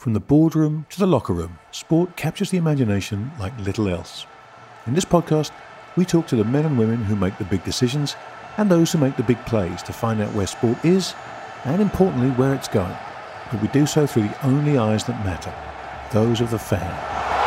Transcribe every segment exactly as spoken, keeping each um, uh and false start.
From the boardroom to the locker room, sport captures the imagination like little else. In this podcast, we talk to the men and women who make the big decisions and those who make the big plays to find out where sport is and, importantly, where it's going. But we do so through the only eyes that matter, those of the fan.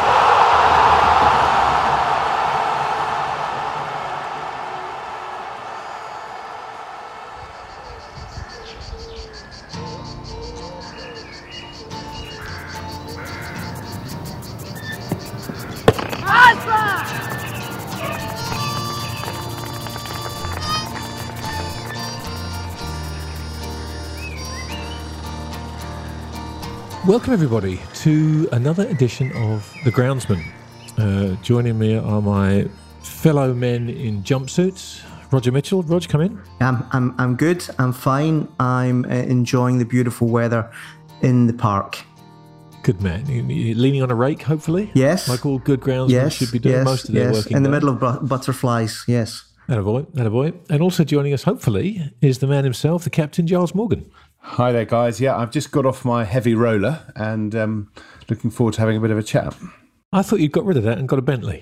Welcome everybody to another edition of The Groundsman. Uh, joining me are my fellow men in jumpsuits. Roger Mitchell. Roger, come in. I'm I'm I'm good. I'm fine. I'm uh, enjoying the beautiful weather in the park. Good man. You, you leaning on a rake, hopefully. Yes. Like all good groundsmen yes, should be doing yes, most of their yes. working in the day. middle of bu- butterflies. Yes. Attaboy, attaboy. And also joining us, hopefully, is the man himself, the captain, Giles Morgan. Hi there, guys. Yeah, I've just got off my heavy roller and um, looking forward to having a bit of a chat. I thought you'd got rid of that and got a Bentley.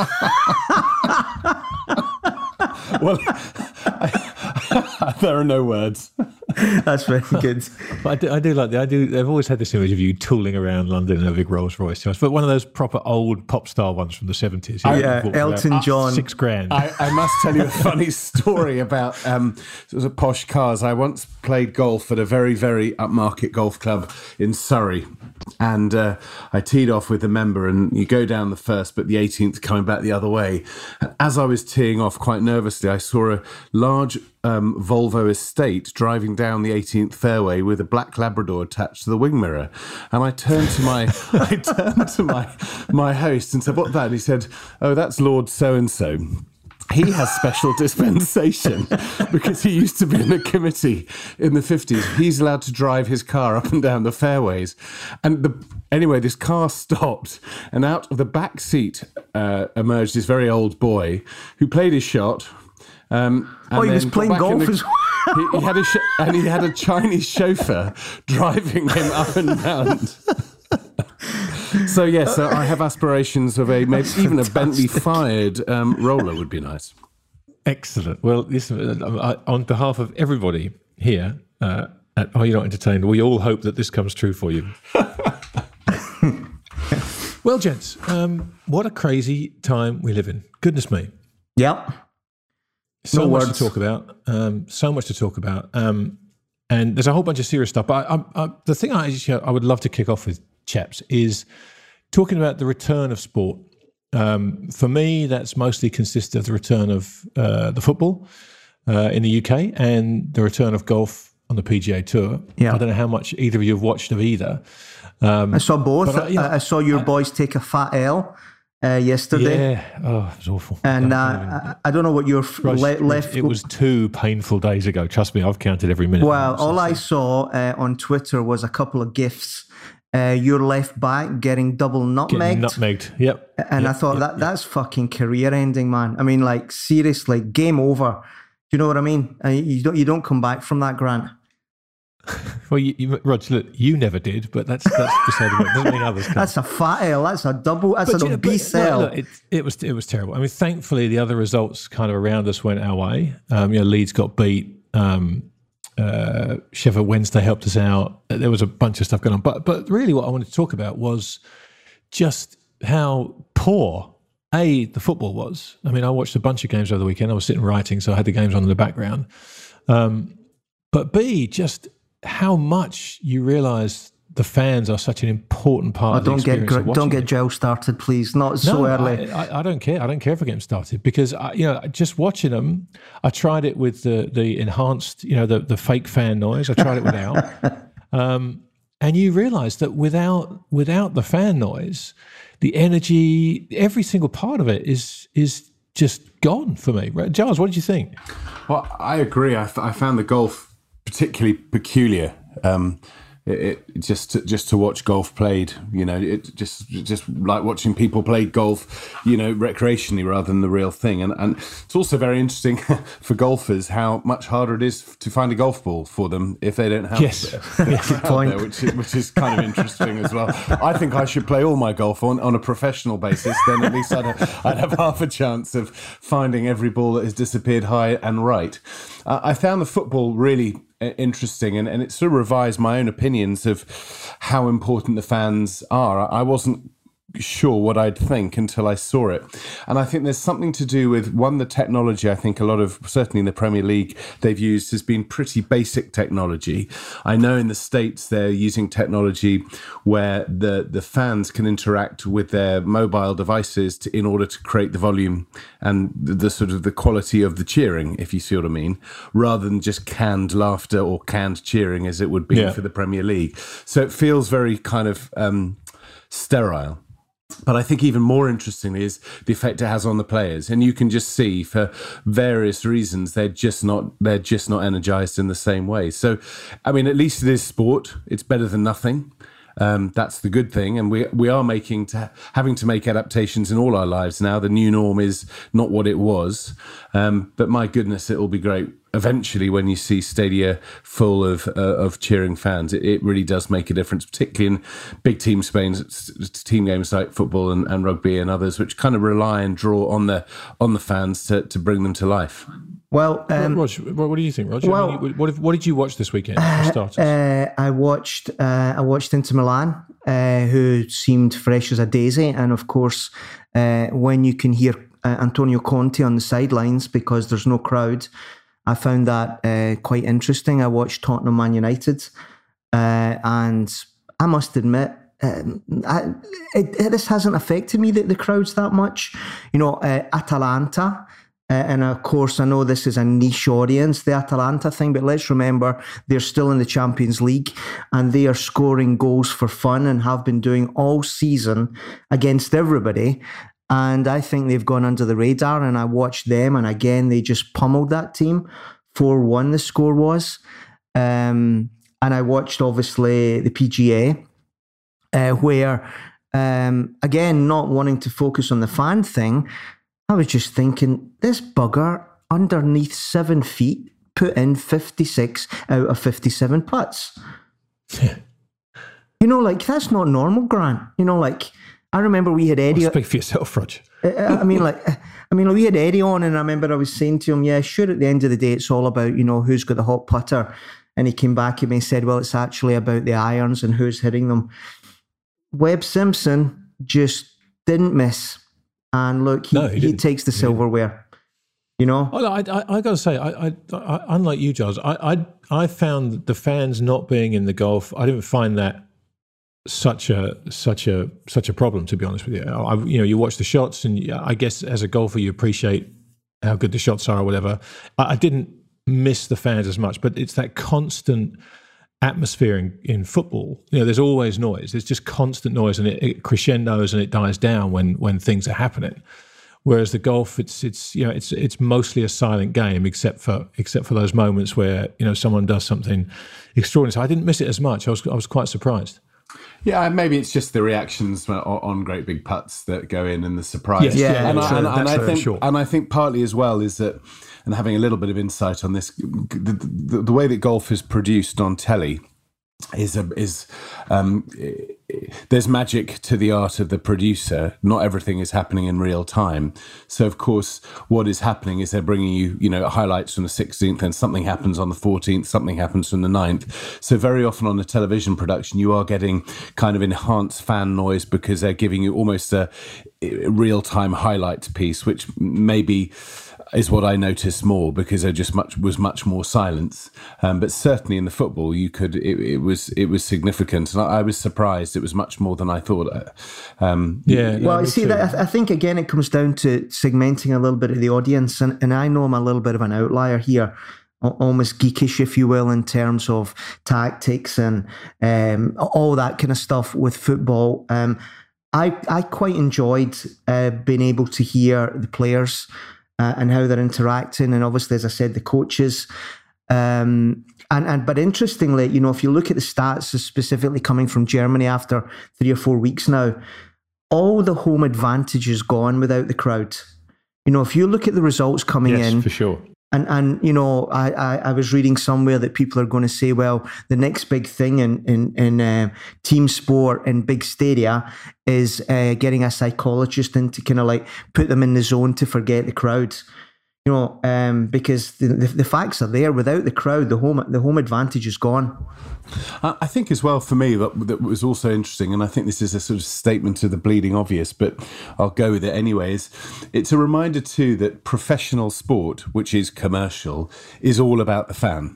Well, I, there are no words. That's very good. But I do, I do like that. I do. I've always had this image of you tooling around London in a big Rolls Royce, but one of those proper old pop star ones from the seventies. Yeah, Elton John. Six grand. I, I must tell you a funny story about um, sort of posh cars. I once played golf at a very, very upmarket golf club in Surrey, and uh, I teed off with a member, and you go down the first, but the eighteenth coming back the other way. And as I was teeing off, quite nervously, I saw a large Um, Volvo estate driving down the eighteenth fairway with a black Labrador attached to the wing mirror, and I turned to my I turned to my my host and said, "What's that?" And he said, "Oh, that's Lord So and So. He has special dispensation because he used to be in a committee in the fifties. He's allowed to drive his car up and down the fairways." And the, anyway, this car stopped, and out of the back seat uh, emerged this very old boy who played his shot. Um, oh, he was playing golf the, as well. He, he had a sh- and he had a Chinese chauffeur driving him up and round. So yes, uh, I have aspirations of a maybe even a Bentley-fired um, roller would be nice. Excellent. Well, listen, uh, on behalf of everybody here uh, at Are You Not Entertained, we all hope that this comes true for you. Well, gents, um, what a crazy time we live in. Goodness me. Yep. So No much words. to talk about. Um, so much to talk about. Um, and there's a whole bunch of serious stuff. But I, I, I, the thing I, I would love to kick off with, chaps, is talking about the return of sport. Um, for me, that's mostly consists of the return of uh, the football uh, in the U K and the return of golf on the P G A Tour. Yeah. I don't know how much either of you have watched of either. Um, I saw both. but I- you know, I, I saw your I- boys take a fat L uh, yesterday. yeah. Oh, it was awful. And uh, I can't even- I, I don't know what your f- Rog, le- it- left. It was two painful days ago. Trust me, I've counted every minute. Well, since all I then. saw uh, on Twitter was a couple of gifs. Uh, your left back getting double Getting nutmegged. nutmegged. Yep. And Yep, I thought yep, that yep. that's fucking career ending, man. I mean, like seriously, game over. Do you know what I mean? Uh, you don't you don't come back from that, Grant. Well, you, you, Roger, look, you never did, but that's that's beside the point. Doesn't mean others can't. That's a fat L. That's a double. That's But, an you know, but- obese well, L. look, it, it was it was terrible. I mean, thankfully, the other results kind of around us went our way. Um, you know, Leeds got beat. Um, uh, Sheffield Wednesday helped us out. There was a bunch of stuff going on, but but really, what I wanted to talk about was just how poor a the football was. I mean, I watched a bunch of games over the weekend. I was sitting writing, so I had the games on in the background. Um, but b just how much you realise the fans are such an important part Oh, of the don't get experience of gr- don't watching get it. Joe started, please. Not so No, early. I, I, I don't care. I don't care if I get them started because I, you know, just watching them. I tried it with the the enhanced, you know, the the fake fan noise. I tried it without, um, and you realise that without without the fan noise, the energy, every single part of it is is just gone for me. Right? Giles, what did you think? Well, I agree. I, th- I found the golf particularly peculiar. Um, it, it just to, just to watch golf played. You know, it just just like watching people play golf, you know, recreationally rather than the real thing. And and it's also very interesting for golfers how much harder it is to find a golf ball for them if they don't have yes. a crowd there, which is, which is kind of interesting as well. I think I should play all my golf on, on a professional basis. Then at least I'd have, I'd have half a chance of finding every ball that has disappeared high and right. Uh, I found the football really interesting, and, and it sort of revised my own opinions of how important the fans are. I wasn't sure what I'd think until I saw it. And I think there's something to do with, one, the technology. I think a lot of, certainly in the Premier League, they've used has been pretty basic technology. I know in the States they're using technology where the, the fans can interact with their mobile devices to, in order to create the volume and the, the sort of the quality of the cheering, if you see what I mean, rather than just canned laughter or canned cheering as it would be yeah. for the Premier League. So it feels very kind of um, sterile. But I think even more interestingly is the effect it has on the players, and you can just see for various reasons they're just not they're just not energized in the same way. So, I mean, at least it is sport. It's better than nothing. Um, that's the good thing, and we we are making to, having to make adaptations in all our lives now. The new norm is not what it was, um, but my goodness, it will be great eventually when you see stadia full of uh, of cheering fans. It, it really does make a difference, particularly in big team Spain's team games like football and, and rugby and others, which kind of rely and draw on the on the fans to, to bring them to life. Well, um, Roger, what do you think, Roger? Well, I mean, what, what did you watch this weekend? For starters? Uh, I watched. Uh, I watched Inter Milan, uh, who seemed fresh as a daisy, and of course, uh, when you can hear uh, Antonio Conte on the sidelines because there's no crowd, I found that uh, quite interesting. I watched Tottenham Man United, uh, and I must admit, um, I, it, it, this hasn't affected me, the, the crowds, that much. You know, uh, Atalanta. Uh, and of course, I know this is a niche audience, the Atalanta thing, but let's remember they're still in the Champions League and they are scoring goals for fun and have been doing all season against everybody. And I think they've gone under the radar, and I watched them, and again, they just pummeled that team. four one the score was. Um, and I watched, obviously, the P G A, uh, where, um, again, not wanting to focus on the fan thing, I was just thinking, this bugger underneath seven feet put in fifty-six out of fifty-seven putts. You know, like, that's not normal, Grant. You know, like, I remember we had Eddie. Well, speak for yourself, Roger. I mean, like, I mean, we had Eddie on, and I remember I was saying to him, yeah, sure, at the end of the day, it's all about, you know, who's got the hot putter. And he came back at me and said, well, it's actually about the irons and who's hitting them. Webb Simpson just didn't miss. And look, he, no, he, he takes the silverware, you know? Oh, I, I, I got to say, I, I, I, unlike you, Giles, I, I, I found the fans not being in the golf, I didn't find that such a such a such a problem, to be honest with you. I, you know, you watch the shots, and I guess as a golfer, you appreciate how good the shots are or whatever. I, I didn't miss the fans as much, but it's that constant atmosphere in, in football. You know, there's always noise. There's just constant noise, and it, it crescendos and it dies down when when things are happening. Whereas the golf, it's it's you know it's it's mostly a silent game, except for except for those moments where you know someone does something extraordinary. So I didn't miss it as much. I was I was quite surprised. Yeah, maybe it's just the reactions on great big putts that go in and the surprise. Yes, yeah, and, yeah, I, sure. and, and I think, sure. and I think partly as well is that, and having a little bit of insight on this, the, the, the way that golf is produced on telly is a, is um, there's magic to the art of the producer. Not everything is happening in real time. So of course, what is happening is they're bringing you, you know, highlights from the sixteenth, and something happens on the fourteenth, something happens from the ninth. So very often on a television production, you are getting kind of enhanced fan noise because they're giving you almost a real time highlights piece, which maybe is what I noticed more because there just much was much more silence. Um, but certainly in the football, you could it, it was it was significant, and I, I was surprised. It was much more than I thought. Um, yeah. Well, no, you see, that, I think again it comes down to segmenting a little bit of the audience, and, and I know I'm a little bit of an outlier here, almost geekish, if you will, in terms of tactics and um, all that kind of stuff with football. Um, I I quite enjoyed uh, being able to hear the players. Uh, and how they're interacting, and obviously, as I said, the coaches. Um, And, and but interestingly, you know, if you look at the stats specifically coming from Germany after three or four weeks now, all the home advantage is gone without the crowd. You know, if you look at the results coming yes, in, for sure. And, and you know, I, I, I was reading somewhere that people are going to say, well, the next big thing in, in, in uh, team sport in big stadia is uh, getting a psychologist in to kind of like put them in the zone to forget the crowd. You know, um, because the, the, the facts are there. Without the crowd, the home the home advantage is gone. I think as well for me that, that was also interesting, and I think this is a sort of statement to the bleeding obvious, but I'll go with it anyways. It's a reminder too that professional sport, which is commercial, is all about the fan.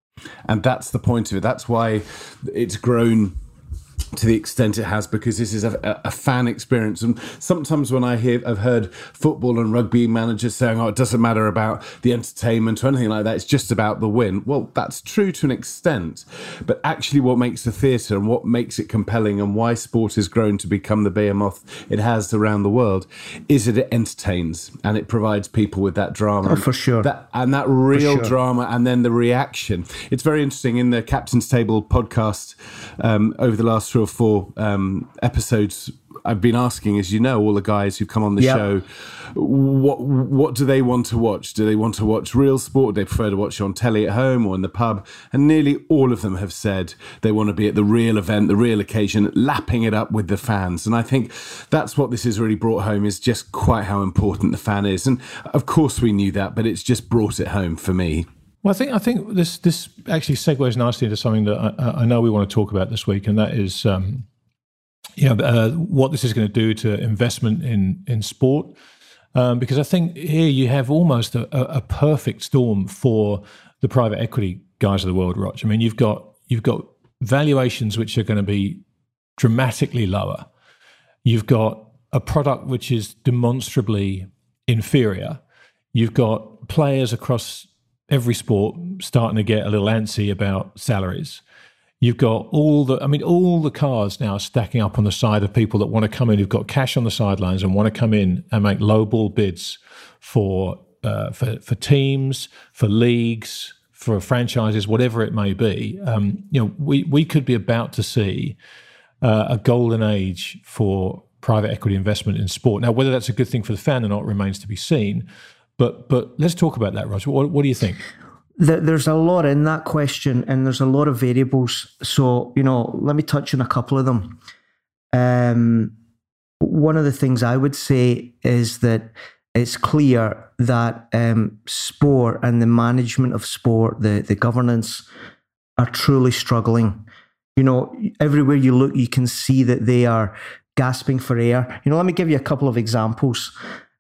And that's the point of it. That's why it's grown to the extent it has, because this is a, a fan experience. And sometimes when I hear, I've heard football and rugby managers saying, oh, it doesn't matter about the entertainment or anything like that, it's just about the win. Well, that's true to an extent, but actually what makes the theatre and what makes it compelling and why sport has grown to become the behemoth it has around the world is that it entertains and it provides people with that drama. Oh, for sure. That, and that real sure. drama, and then the reaction. It's very interesting in the Captain's Table podcast um, over the last three or four um, episodes, I've been asking, as you know, all the guys who come on the yep. show, what what do they want to watch? Do they want to watch real sport? Do they prefer to watch on telly at home or in the pub? And nearly all of them have said they want to be at the real event, the real occasion, lapping it up with the fans. And I think that's what this has really brought home, is just quite how important the fan is. And of course we knew that, but it's just brought it home for me. Well, I think I think this this actually segues nicely into something that I, I know we want to talk about this week, and that is, um, you know, uh, what this is going to do to investment in in sport. Um, because I think here you have almost a, a perfect storm for the private equity guys of the world, Roch. I mean, you've got you've got valuations which are going to be dramatically lower. You've got a product which is demonstrably inferior. You've got players across every sport starting to get a little antsy about salaries. You've got all the, I mean, all the cards now stacking up on the side of people that want to come in, who've got cash on the sidelines and want to come in and make lowball bids for, uh, for for teams, for leagues, for franchises, whatever it may be. Um, you know, we we could be about to see uh, a golden age for private equity investment in sport. Now, whether that's a good thing for the fan or not remains to be seen. But but let's talk about that, Roger. What, what do you think? There's a lot in that question, and there's a lot of variables. So, you know, let me touch on a couple of them. Um, one of the things I would say is that it's clear that um, sport and the management of sport, the, the governance, are truly struggling. You know, everywhere you look, you can see that they are gasping for air. You know, let me give you a couple of examples.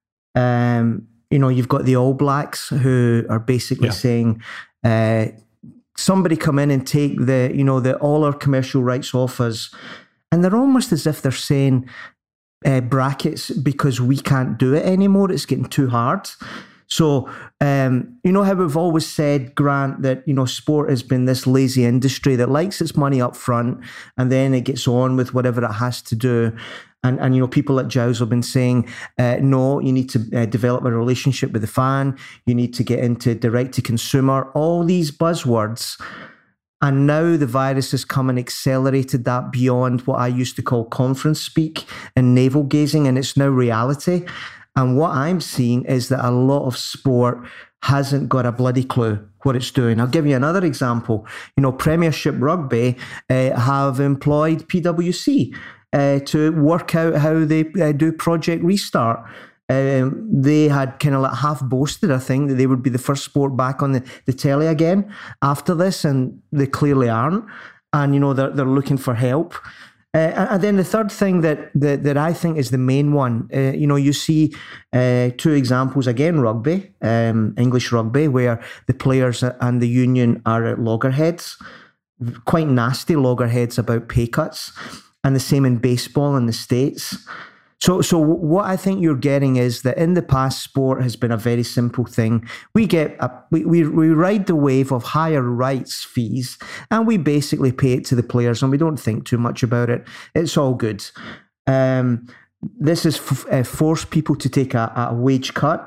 Um, You know, you've got the All Blacks who are basically yeah. saying, uh, somebody come in and take the, you know, the all our commercial rights off us. And they're almost as if they're saying uh, brackets because we can't do it anymore. It's getting too hard. So, um, you know how we've always said, Grant, that, you know, sport has been this lazy industry that likes its money up front and then it gets on with whatever it has to do. And, and you know, people at Jows have been saying, uh, no, you need to uh, develop a relationship with the fan. You need to get into direct-to-consumer, all these buzzwords. And now the virus has come and accelerated that beyond what I used to call conference speak and navel-gazing, and it's now reality. And what I'm seeing is that a lot of sport hasn't got a bloody clue what it's doing. I'll give you another example. You know, Premiership Rugby uh, have employed P W C uh, to work out how they uh, do Project Restart. Um, they had kind of like half boasted, I think, that they would be the first sport back on the, the telly again after this, and they clearly aren't. And, you know, they're, they're looking for help. Uh, and then the third thing that, that that I think is the main one, uh, you know, you see uh, two examples again, rugby, um, English rugby, where the players and the union are at loggerheads, quite nasty loggerheads about pay cuts, and the same in baseball in the States. So, so what I think you're getting is that in the past, sport has been a very simple thing. We get a, we, we we ride the wave of higher rights fees, and we basically pay it to the players, and we don't think too much about it. It's all good. Um, this has f- uh, forced people to take a, a wage cut.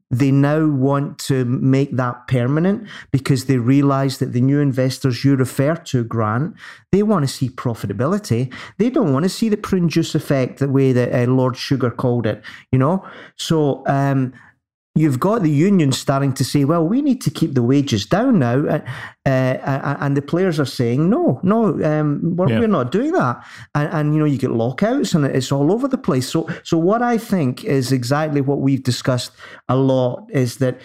they now want to make that permanent because they realise that the new investors you refer to, Grant, they want to see profitability. They don't want to see the prune juice effect, the way that uh, Lord Sugar called it, you know? So um, you've got the union starting to say, well, we need to keep the wages down now. Uh, uh, and the players are saying, no, no, um, we're, yeah. we're not doing that. And, and, you know, you get lockouts and it's all over the place. So, so what I think is exactly what we've discussed a lot is that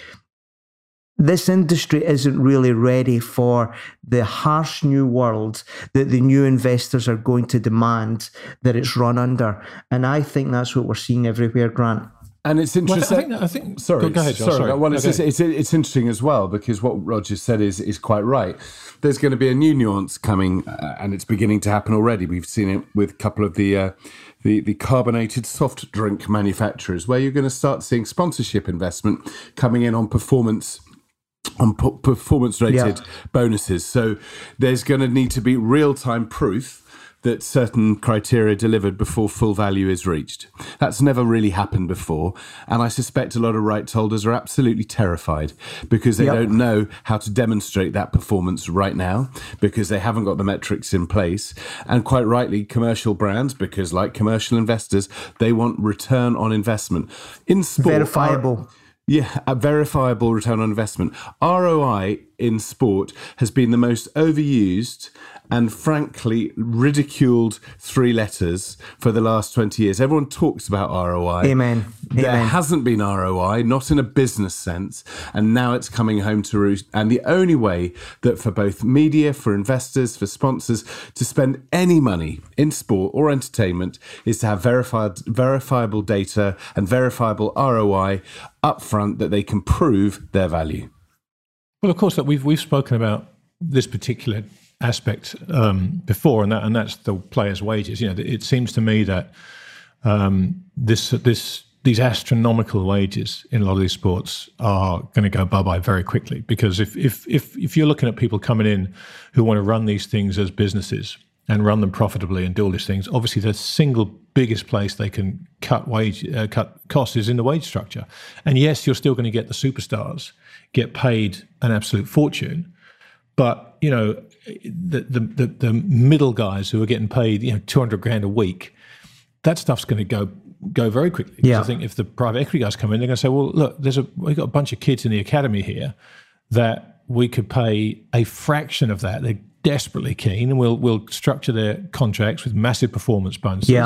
this industry isn't really ready for the harsh new world that the new investors are going to demand that it's run under. And I think that's what we're seeing everywhere, Grant. And it's interesting. Well, I, think, I think. Sorry, go ahead, John, sorry. sorry. Well, it's, okay. it's, it's interesting as well because what Roger said is is quite right. There's going to be a new nuance coming, uh, and it's beginning to happen already. We've seen it with a couple of the uh, the the carbonated soft drink manufacturers, where you're going to start seeing sponsorship investment coming in on performance. on p- performance-rated yeah. bonuses. So there's going to need to be real-time proof that certain criteria delivered before full value is reached. That's never really happened before. And I suspect a lot of rights holders are absolutely terrified because they yep. don't know how to demonstrate that performance right now because they haven't got the metrics in place. And quite rightly, commercial brands, because like commercial investors, they want return on investment. In sport, verifiable. Our, Yeah, a verifiable return on investment. R O I in sport has been the most overused and frankly ridiculed three letters for the last twenty years. Everyone talks about R O I. Amen. There Amen. hasn't been R O I, not in a business sense, and now it's coming home to roost. And the only way that for both media, for investors, for sponsors to spend any money in sport or entertainment is to have verified, verifiable data and verifiable R O I up front that they can prove their value. Well, of course, that we've we've spoken about this particular aspect um, before, and that and that's the players' wages. You know, it seems to me that um, this this these astronomical wages in a lot of these sports are going to go bye bye very quickly, because if if if if you're looking at people coming in who want to run these things as businesses and run them profitably and do all these things, obviously the single biggest place they can cut wage uh, cut costs is in the wage structure. And yes, you're still going to get the superstars get paid an absolute fortune, but you know the the the, the middle guys who are getting paid you know two hundred grand a week, that stuff's going to go go very quickly. Yeah. I think if the private equity guys come in, they're going to say, well, look, there's a we've got a bunch of kids in the academy here that we could pay a fraction of that. They're desperately keen, and we'll we'll structure their contracts with massive performance bonuses. Yeah.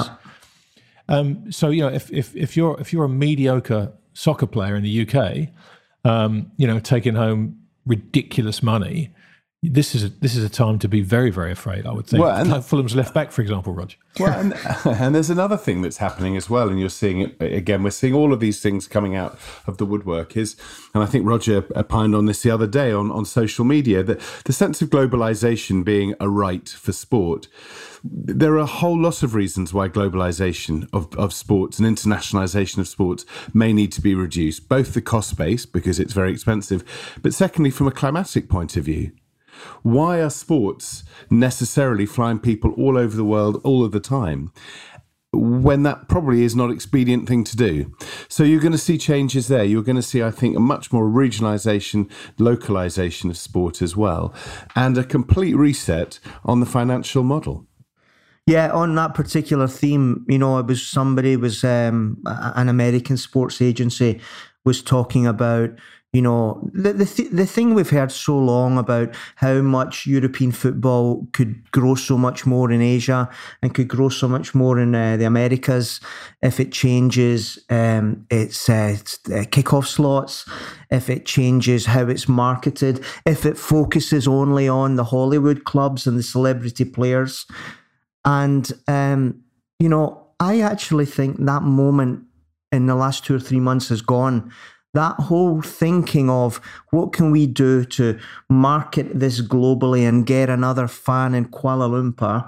Um, so you know, if if if you're if you're a mediocre soccer player in the U K, um, you know, taking home ridiculous money, this is a, this is a time to be very very afraid, I would think. Well, and, like Fulham's left back, for example, Roger. Well, and, and there's another thing that's happening as well, and you're seeing it again. We're seeing all of these things coming out of the woodwork. Is, and I think Roger opined on this the other day on, on social media, that the sense of globalization being a right for sport. There are a whole lot of reasons why globalization of, of sports and internationalization of sports may need to be reduced, both the cost base, because it's very expensive, but secondly, from a climatic point of view. Why are sports necessarily flying people all over the world all of the time, when that probably is not an expedient thing to do? So you're going to see changes there. You're going to see, I think, a much more regionalisation, localisation of sport as well, and a complete reset on the financial model. Yeah, on that particular theme, you know, it was somebody was um, an American sports agency was talking about, you know, the the, th- the thing we've heard so long about how much European football could grow so much more in Asia and could grow so much more in uh, the Americas if it changes um, its, uh, its uh, kickoff slots, if it changes how it's marketed, if it focuses only on the Hollywood clubs and the celebrity players. And, um, you know, I actually think that moment in the last two or three months is gone. That whole thinking of what can we do to market this globally and get another fan in Kuala Lumpur.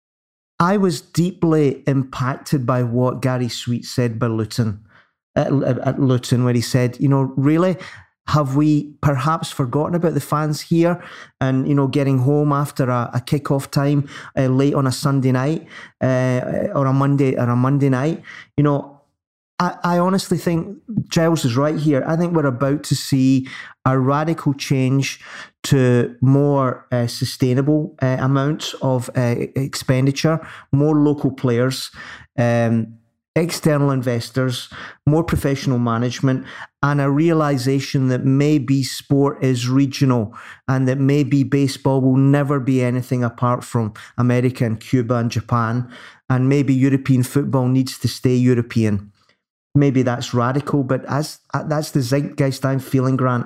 I was deeply impacted by what Gary Sweet said by Luton, at, at, at Luton, where he said, you know, really, have we perhaps forgotten about the fans here and, you know, getting home after a, a kick-off time uh, late on a Sunday night uh, or a Monday or a Monday night? You know, I, I honestly think Giles is right here. I think we're about to see a radical change to more uh, sustainable uh, amounts of uh, expenditure, more local players, um, external investors, more professional management, and a realization that maybe sport is regional and that maybe baseball will never be anything apart from America and Cuba and Japan, and maybe European football needs to stay European. Maybe that's radical, but as that's the zeitgeist I'm feeling, Grant.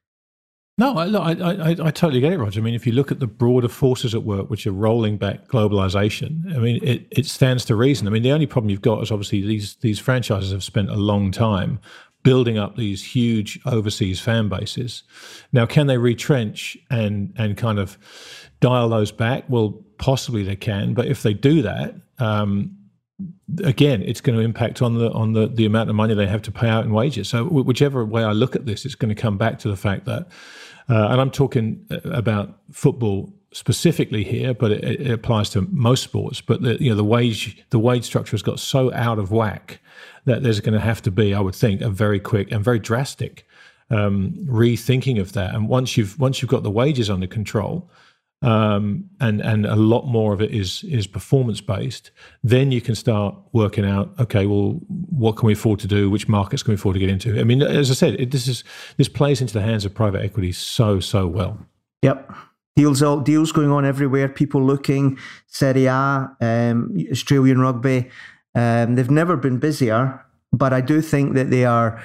No, I, look, I, I, I totally get it, Roger. I mean, if you look at the broader forces at work, which are rolling back globalization, I mean, it, it stands to reason. I mean, the only problem you've got is obviously these these franchises have spent a long time building up these huge overseas fan bases. Now, can they retrench and and kind of dial those back? Well, possibly they can, but if they do that, um, again, it's going to impact on the on the, the amount of money they have to pay out in wages. So whichever way I look at this, it's going to come back to the fact that, uh, and I'm talking about football specifically here, but it, it applies to most sports. But the, you know, the wage the wage structure has got so out of whack that there's going to have to be, I would think, a very quick and very drastic um, rethinking of that. And once you've once you've got the wages under control, Um, and and a lot more of it is is performance based, then you can start working out, okay, well, what can we afford to do? Which markets can we afford to get into? I mean, as I said, it, this is this plays into the hands of private equity so so well. Yep, deals all deals going on everywhere. People looking Serie A, um, Australian rugby. Um, they've never been busier, but I do think that they are.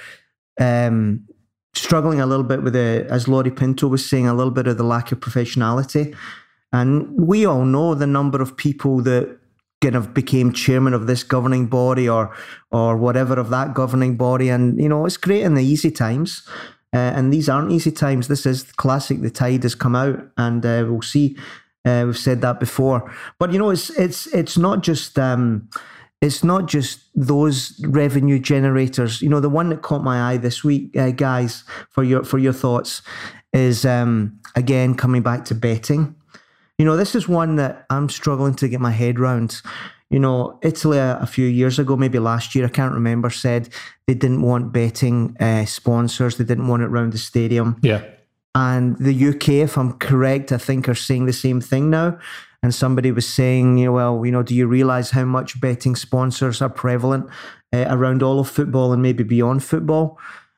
Um, struggling a little bit with the, as Laurie Pinto was saying, a little bit of the lack of professionality. And we all know the number of people that kind of became chairman of this governing body or or whatever of that governing body. And, you know, it's great in the easy times. Uh, and these aren't easy times. This is classic. The tide has come out, and uh, we'll see. Uh, we've said that before. But, you know, it's it's it's not just... Um, It's not just those revenue generators. You know, the one that caught my eye this week, uh, guys, for your for your thoughts, is um, again coming back to betting. You know, this is one that I'm struggling to get my head around. You know, Italy a, a few years ago, maybe last year, I can't remember, said they didn't want betting uh, sponsors. They didn't want it around the stadium. Yeah. And the U K, if I'm correct, I think are saying the same thing now. And somebody was saying, you know, well, you know, do you realize how much betting sponsors are prevalent uh, around all of football and maybe beyond football?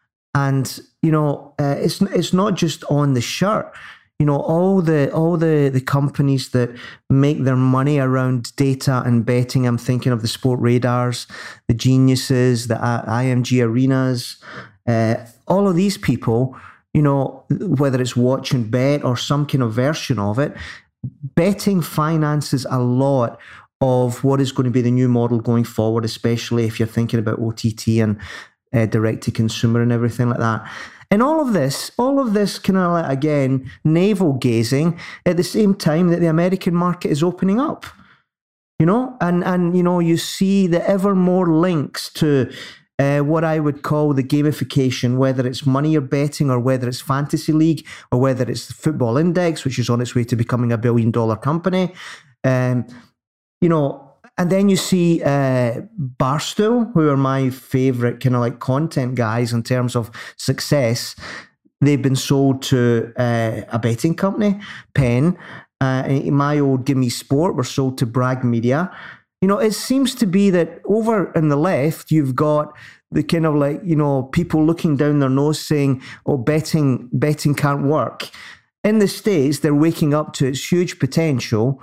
And, you know, uh, it's it's not just on the shirt. You know, all the all the, the companies that make their money around data and betting. I'm thinking of the Sport Radars, the Geniuses, the I M G Arenas, uh, all of these people, you know, whether it's Watch and Bet or some kind of version of it, betting finances a lot of what is going to be the new model going forward, especially if you're thinking about O T T and uh, direct to consumer and everything like that. And all of this, all of this kind of, like, again, navel gazing at the same time that the American market is opening up, you know, and, and you know, you see the ever more links to Uh, what I would call the gamification, whether it's money you're betting or whether it's Fantasy League or whether it's the Football Index, which is on its way to becoming a billion dollar company. Um, you know, and then you see uh, Barstool, who are my favorite kind of like content guys in terms of success. They've been sold to uh, a betting company, Penn. Uh, my old Gimme Sport were sold to Bragg Media. You know, it seems to be that over in the left, you've got the kind of like, you know, people looking down their nose saying, oh, betting, betting can't work. In the States, they're waking up to its huge potential.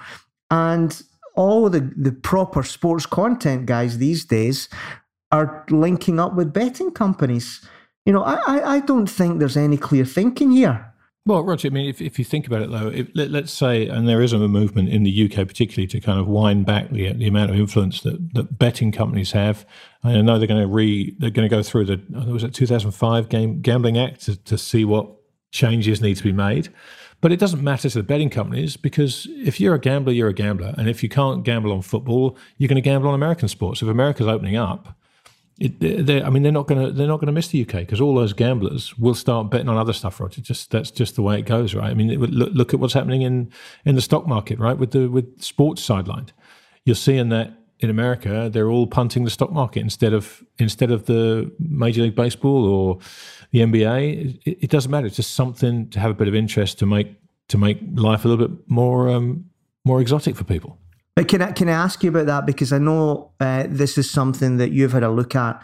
And all the, the proper sports content guys these days are linking up with betting companies. You know, I, I don't think there's any clear thinking here. Well, Roger, I mean, if, if you think about it, though, if, let, let's say, and there is a movement in the U K particularly to kind of wind back the, the amount of influence that, that betting companies have. I know they're going to re they're going to go through the was it two thousand five game Gambling Act to, to see what changes need to be made. But it doesn't matter to the betting companies, because if you're a gambler, you're a gambler, and if you can't gamble on football, you're going to gamble on American sports. If America's opening up, It, I mean, they're not going to they're not going to miss the U K, because all those gamblers will start betting on other stuff, Roger. Just that's just the way it goes, right? I mean, it, look, look at what's happening in, in the stock market, right? With the with sports sidelined, you're seeing that in America, they're all punting the stock market instead of instead of the Major League Baseball or the N B A. It, it doesn't matter. It's just something to have a bit of interest to make to make life a little bit more um, more exotic for people. But can I can I ask you about that, because I know uh, this is something that you've had a look at.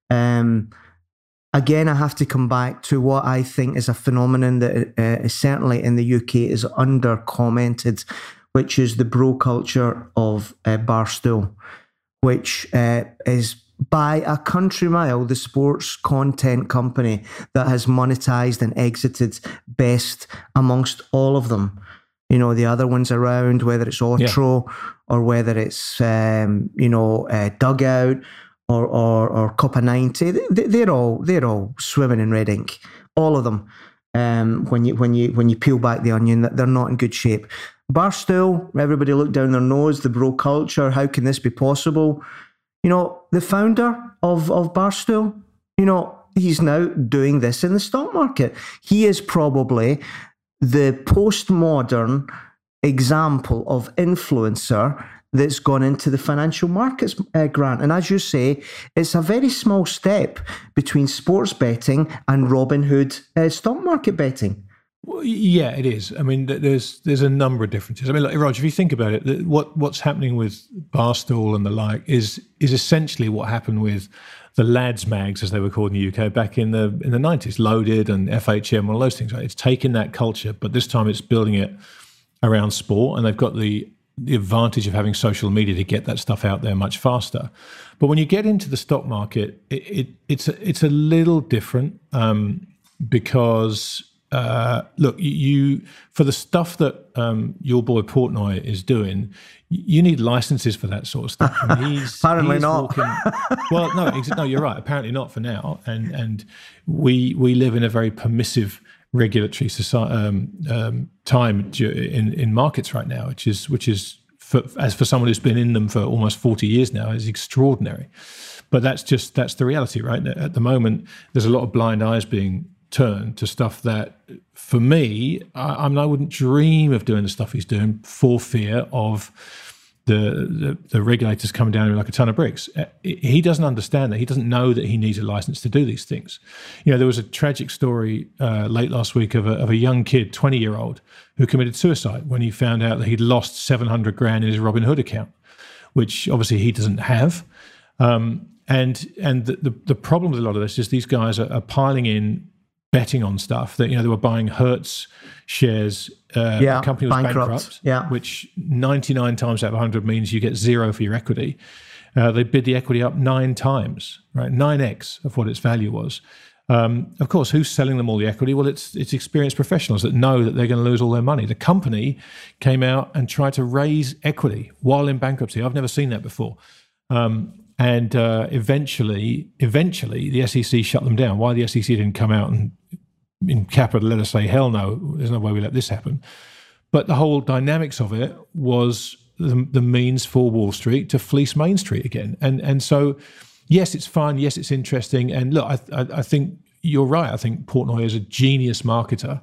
Um, again, I have to come back to what I think is a phenomenon that uh, is certainly in the U K is under commented, which is the bro culture of uh, Barstool, which uh, is by a country mile the sports content company that has monetized and exited best amongst all of them. You know, the other ones around, whether it's Otro yeah. or whether it's, um, you know, uh, Dugout or, or, or Copa ninety, they, they're all they're all swimming in red ink, all of them. Um, when you when you when you peel back the onion, they're not in good shape. Barstool, everybody looked down their nose, the bro culture, how can this be possible? You know, the founder of, of Barstool, you know, he's now doing this in the stock market. He is probably the postmodern example of influencer that's gone into the financial markets, uh, Grant. And as you say, it's a very small step between sports betting and Robinhood uh, stock market betting. Well, yeah, it is. I mean, there's there's a number of differences. I mean, look, Roger, if you think about it, what what's happening with Barstool and the like is is essentially what happened with the lads mags, as they were called in the U K back in the in the nineties, Loaded and F H M, all those things. Right? It's taken that culture, but this time it's building it around sport, and they've got the the advantage of having social media to get that stuff out there much faster. But when you get into the stock market, it, it it's a, it's a little different um, because. Uh, look, you for the stuff that um, your boy Portnoy is doing, you need licenses for that sort of stuff. I mean, he's, Apparently he's not. Walking, well, no, ex- no, you're right. Apparently not for now. And and we we live in a very permissive regulatory society, um, um, time in in markets right now, which is which is for, as for someone who's been in them for almost forty years now, is extraordinary. But that's just that's the reality, right? At the moment, there's a lot of blind eyes being turn to stuff that, for me, I, I mean, I wouldn't dream of doing the stuff he's doing for fear of the, the the regulators coming down like a ton of bricks. He doesn't understand that. He doesn't know that he needs a license to do these things. You know, there was a tragic story uh, late last week of a, of a young kid, twenty-year-old, who committed suicide when he found out that he'd lost seven hundred grand in his Robinhood account, which obviously he doesn't have. Um, and and the, the, the problem with a lot of this is these guys are, are piling in betting on stuff that, you know, they were buying Hertz shares. Uh, yeah, the company was bankrupt, bankrupt, yeah. which ninety-nine times out of one hundred means you get zero for your equity. Uh, they bid the equity up nine times, right? nine x of what its value was. Um, of course, who's selling them all the equity? Well, it's it's experienced professionals that know that they're going to lose all their money. The company came out and tried to raise equity while in bankruptcy. I've never seen that before. Um, And uh, eventually, eventually, the S E C shut them down. Why the S E C didn't come out and, in capital letters, say, hell no, there's no way we let this happen. But the whole dynamics of it was the, the means for Wall Street to fleece Main Street again. And and so, yes, it's fun. Yes, it's interesting. And look, I, I, I think you're right. I think Portnoy is a genius marketer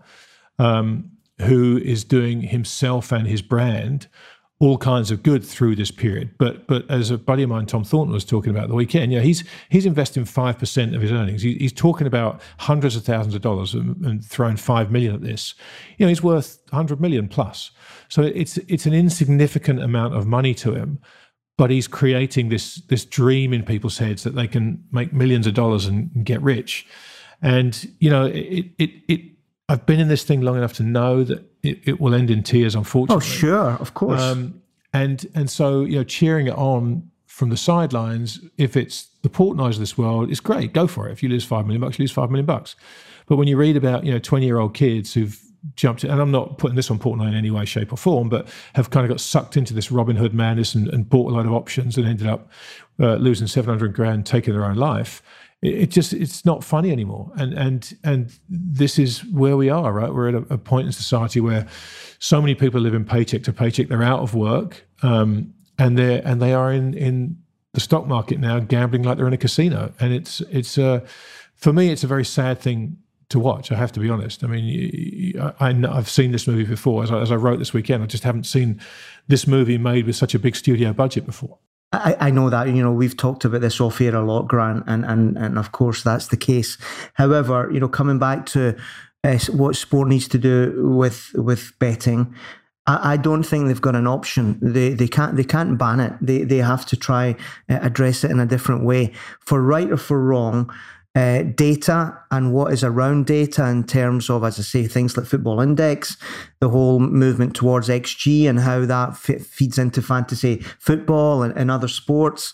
um, who is doing himself and his brand all kinds of good through this period. But but as a buddy of mine, Tom Thornton, was talking about the weekend, you know, he's he's investing five percent of his earnings. He, he's talking about hundreds of thousands of dollars and, and throwing five million at this. You know, he's worth one hundred million plus. So it's it's an insignificant amount of money to him, but he's creating this this dream in people's heads that they can make millions of dollars and, and get rich. And, you know, it it it I've been in this thing long enough to know that it, it will end in tears, unfortunately. Oh, sure, of course. Um, and and so, you know, cheering it on from the sidelines, if it's the Portnoys of this world, it's great. Go for it. If you lose five million bucks, you lose five million bucks. But when you read about, you know, twenty-year-old kids who've jumped in, and I'm not putting this on Portnoy in any way, shape, or form, but have kind of got sucked into this Robinhood madness and, and bought a load of options and ended up uh, losing seven hundred grand, taking their own life. It just, it's not funny anymore. And and and this is where we are, right? We're at a, a point in society where so many people are living paycheck to paycheck. They're out of work, um, and they're and they are in, in the stock market now, gambling like they're in a casino. And it's it's uh, for me, it's a very sad thing to watch. I have to be honest. I mean, I, I, I've seen this movie before. As I, as I wrote this weekend, I just haven't seen this movie made with such a big studio budget before. I, I know that, you know, we've talked about this off air a lot, Grant, and, and, and of course that's the case. However, you know, coming back to uh, what sport needs to do with with betting, I, I don't think they've got an option. They they can't they can't ban it. They they have to try uh, address it in a different way. For right or for wrong, Uh, data and what is around data in terms of, as I say, things like Football Index, the whole movement towards X G and how that f- feeds into fantasy football and, and other sports.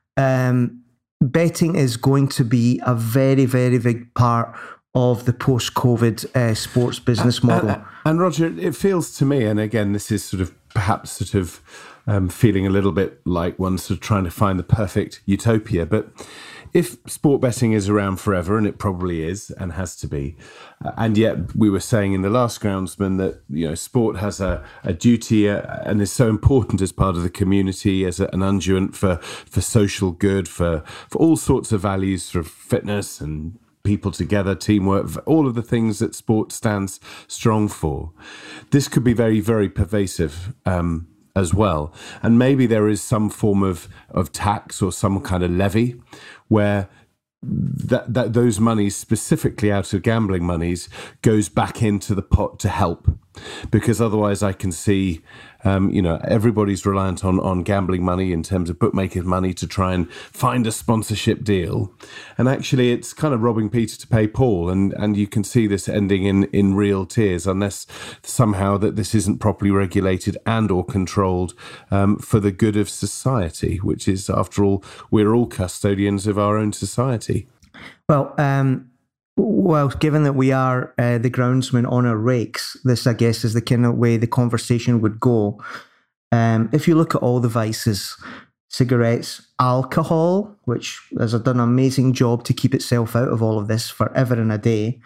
Um, betting is going to be a very, very big part of the post-COVID uh, sports business model. And, and Roger, it feels to me, and again, this is sort of perhaps sort of um, feeling a little bit like one sort of trying to find the perfect utopia, but if sport betting is around forever, and it probably is and has to be, uh, and yet we were saying in the last Groundsman that, you know, sport has a, a duty uh, and is so important as part of the community, as a, an unguent for, for social good, for, for all sorts of values, for fitness and people together, teamwork, all of the things that sport stands strong for. This could be very, very pervasive um, as well. And maybe there is some form of, of tax or some kind of levy where that, that those monies, specifically out of gambling monies, goes back into the pot to help. Because otherwise I can see, um, you know, everybody's reliant on, on gambling money in terms of bookmakers' money to try and find a sponsorship deal. And actually it's kind of robbing Peter to pay Paul. And, and you can see this ending in, in real tears unless somehow that this isn't properly regulated and or controlled um, for the good of society, which is, after all, we're all custodians of our own society. Well, um... Well, given that we are uh, the Groundsman on our rakes, this, I guess, is the kind of way the conversation would go. Um, if you look at all the vices, cigarettes, alcohol, which has done an amazing job to keep itself out of all of this forever and a day,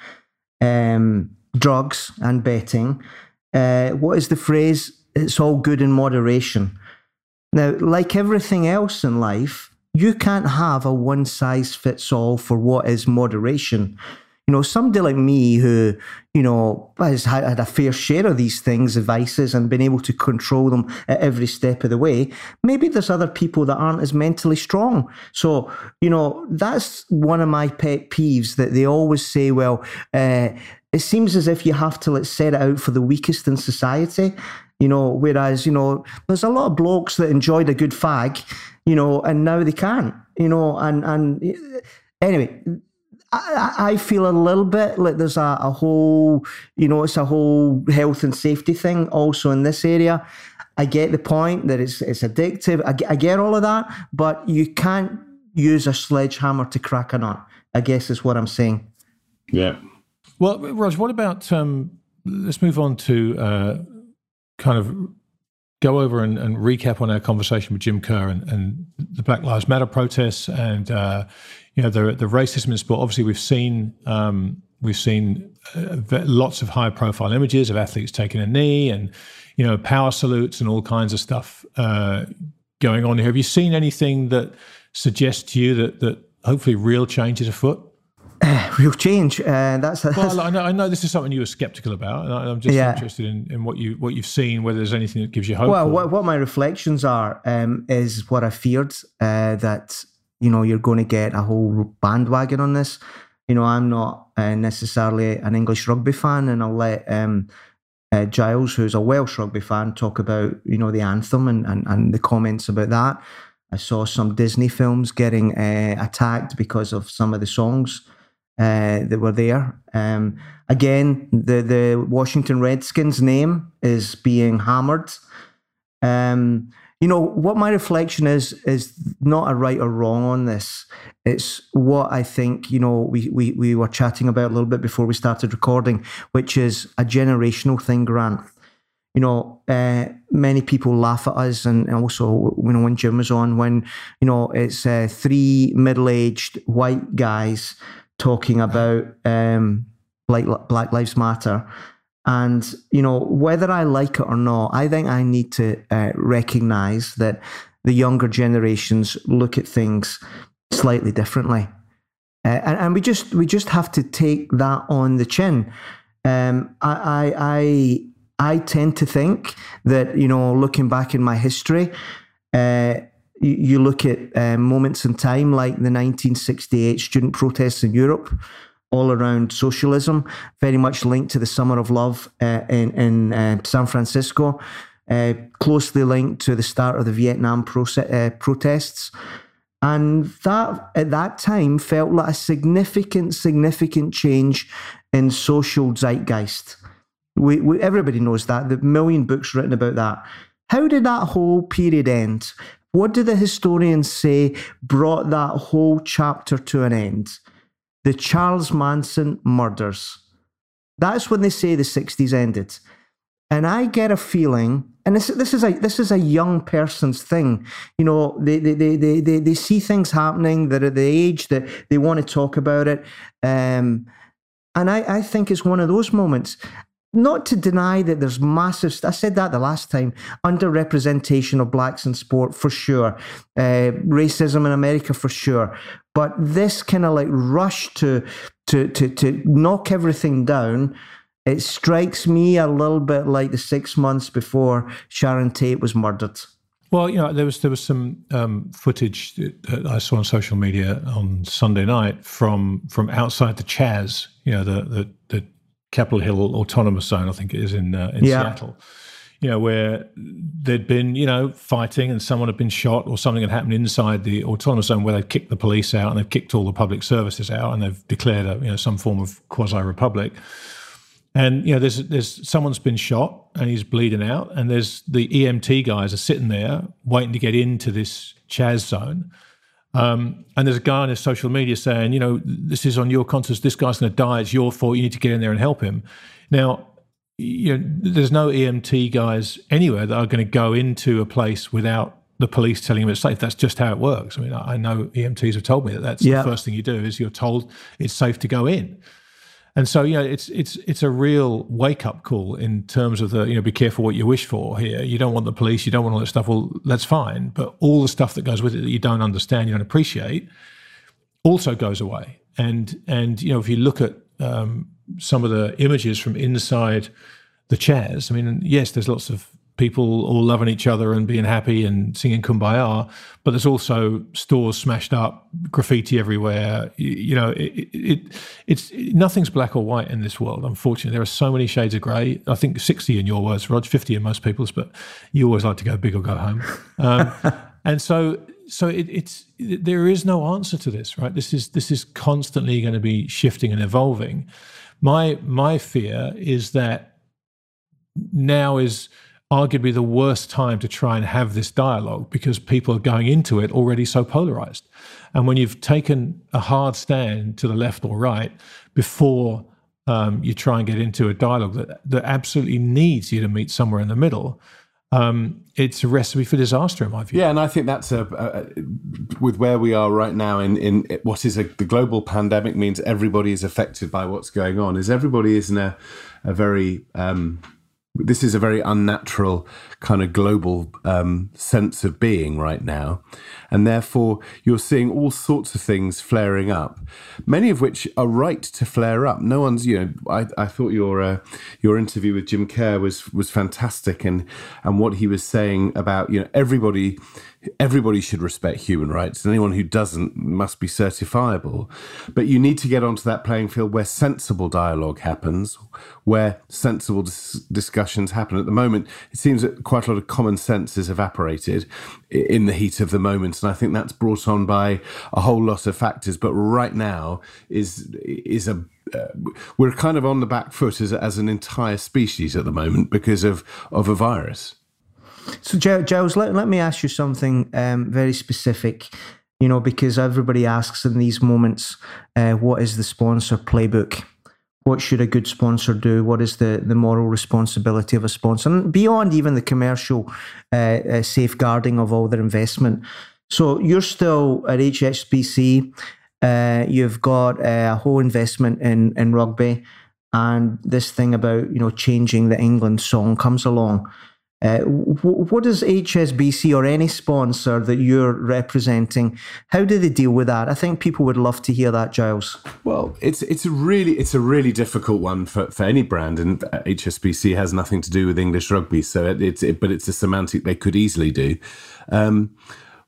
um, drugs and betting, uh, what is the phrase? It's all good in moderation. Now, like everything else in life, you can't have a one-size-fits-all for what is moderation. You know, somebody like me who, you know, has had a fair share of these things, the vices, and been able to control them at every step of the way, maybe there's other people that aren't as mentally strong. So, you know, that's one of my pet peeves, that they always say, well, uh, it seems as if you have to, let's set it out for the weakest in society. You know, whereas, you know, there's a lot of blokes that enjoyed a good fag, you know, and now they can't, you know, and, and anyway, I, I feel a little bit like there's a, a whole, you know, it's a whole health and safety thing also in this area. I get the point that it's it's addictive. I, I get all of that, but you can't use a sledgehammer to crack a nut, I guess is what I'm saying. Yeah. Well, Rog, what about, um, let's move on to uh, kind of go over and, and recap on our conversation with Jim Kerr and, and the Black Lives Matter protests and, uh, you know, the the racism in sport. Obviously, we've seen um, we've seen uh, lots of high profile images of athletes taking a knee and, you know, power salutes and all kinds of stuff uh, going on here. Have you seen anything that suggests to you that that hopefully real change is afoot? Uh, real change. Uh, that's, that's well, I know, I know this is something you were skeptical about, and I'm just yeah. interested in, in what you what you've seen. Whether there's anything that gives you hope. Well, what, what my reflections are um, is what I feared, uh, that, you know, you're going to get a whole bandwagon on this. You know, I'm not uh, necessarily an English rugby fan, and I'll let um, uh, Giles, who's a Welsh rugby fan, talk about, you know, the anthem and, and, and the comments about that. I saw some Disney films getting uh, attacked because of some of the songs uh, that were there. Um, again, the, the Washington Redskins name is being hammered. Um, you know, what my reflection is, is not a right or wrong on this. It's what I think, you know, we, we, we were chatting about a little bit before we started recording, which is a generational thing, Grant. You know, uh, many people laugh at us, and also, you know, when Jim was on, when, you know, it's uh, three middle-aged white guys talking about um, like Black Lives Matter. And, you know, whether I like it or not, I think I need to uh, recognize that the younger generations look at things slightly differently. Uh, and, and we just we just have to take that on the chin. Um, I, I, I I tend to think that, you know, looking back in my history, uh, you, you look at uh, moments in time like the nineteen sixty-eight student protests in Europe, all around socialism, very much linked to the Summer of Love uh, in, in uh, San Francisco, uh, closely linked to the start of the Vietnam proce- uh, protests. And that, at that time, felt like a significant, significant change in social zeitgeist. We, we, everybody knows that. The million books written about that. How did that whole period end? What do the historians say brought that whole chapter to an end? The Charles Manson murders. That's when they say the sixties ended. And I get a feeling, and this, this is a this is a young person's thing. You know, they they they they they, they see things happening that are the age that they want to talk about it. Um, and I, I think it's one of those moments. Not to deny that there's massive, I said that the last time, underrepresentation of blacks in sport for sure, uh, racism in America for sure, but this kind of like rush to, to, to, to knock everything down, it strikes me a little bit like the six months before Sharon Tate was murdered. Well, you know, there was there was some um, footage that I saw on social media on Sunday night from from outside the Chaz, you know, the the, the Capitol Hill Autonomous Zone, I think it is in uh, in yeah. Seattle, you know, where there'd been, you know, fighting and someone had been shot or something had happened inside the Autonomous Zone where they've kicked the police out and they've kicked all the public services out and they've declared a, you know, some form of quasi-republic. And, you know, there's there's someone's been shot and he's bleeding out and there's the E M T guys are sitting there waiting to get into this Chaz zone. Um, and there's a guy on his social media saying, you know, this is on your conscience, this guy's going to die, it's your fault, you need to get in there and help him. Now, you know, there's no E M T guys anywhere that are going to go into a place without the police telling them it's safe. That's just how it works. I mean, I know E M Ts have told me that that's yeah. the first thing you do is you're told it's safe to go in. And so, you know, it's it's it's a real wake-up call in terms of the, you know, be careful what you wish for here. You don't want the police, you don't want all that stuff. Well, that's fine. But all the stuff that goes with it that you don't understand, you don't appreciate, also goes away. And, and you know, if you look at um, some of the images from inside the Chaz, I mean, yes, there's lots of people all loving each other and being happy and singing Kumbaya, but there's also stores smashed up, graffiti everywhere. You, you know, it, it, it's it, nothing's black or white in this world. Unfortunately, there are so many shades of grey. I think sixty in your words, Rog, fifty in most people's, but you always like to go big or go home. Um, and so, so it, it's it, there is no answer to this, right? This is this is constantly going to be shifting and evolving. My my fear is that now is arguably the worst time to try and have this dialogue because people are going into it already so polarized. And when you've taken a hard stand to the left or right before um, you try and get into a dialogue that, that absolutely needs you to meet somewhere in the middle, um, it's a recipe for disaster in my view. Yeah, and I think that's a, a with where we are right now in, in what is a, the global pandemic means everybody is affected by what's going on, is everybody is in a, a very... Um, This is a very unnatural kind of global um, sense of being right now. And therefore, you're seeing all sorts of things flaring up, many of which are right to flare up. No one's, you know, I, I thought your uh, your interview with Jim Kerr was was fantastic. And, and what he was saying about, you know, everybody... Everybody should respect human rights, and anyone who doesn't must be certifiable. But you need to get onto that playing field where sensible dialogue happens, where sensible dis- discussions happen. At the moment, it seems that quite a lot of common sense has evaporated in the heat of the moment, and I think that's brought on by a whole lot of factors. But right now is is a uh, we're kind of on the back foot as as an entire species at the moment because of of a virus. So, Giles, let, let me ask you something um, very specific, you know, because everybody asks in these moments, uh, what is the sponsor playbook? What should a good sponsor do? What is the, the moral responsibility of a sponsor? And beyond even the commercial uh, uh, safeguarding of all their investment. So you're still at H S B C, uh, you've got uh, a whole investment in, in rugby, and this thing about, you know, changing the England song comes along. Uh, w- what does H S B C or any sponsor that you're representing, how do they deal with that? I think people would love to hear that, Giles. Well, it's it's a really it's a really difficult one for, for any brand, and H S B C has nothing to do with English rugby, so it, it's it, but it's a semantic they could easily do. Um,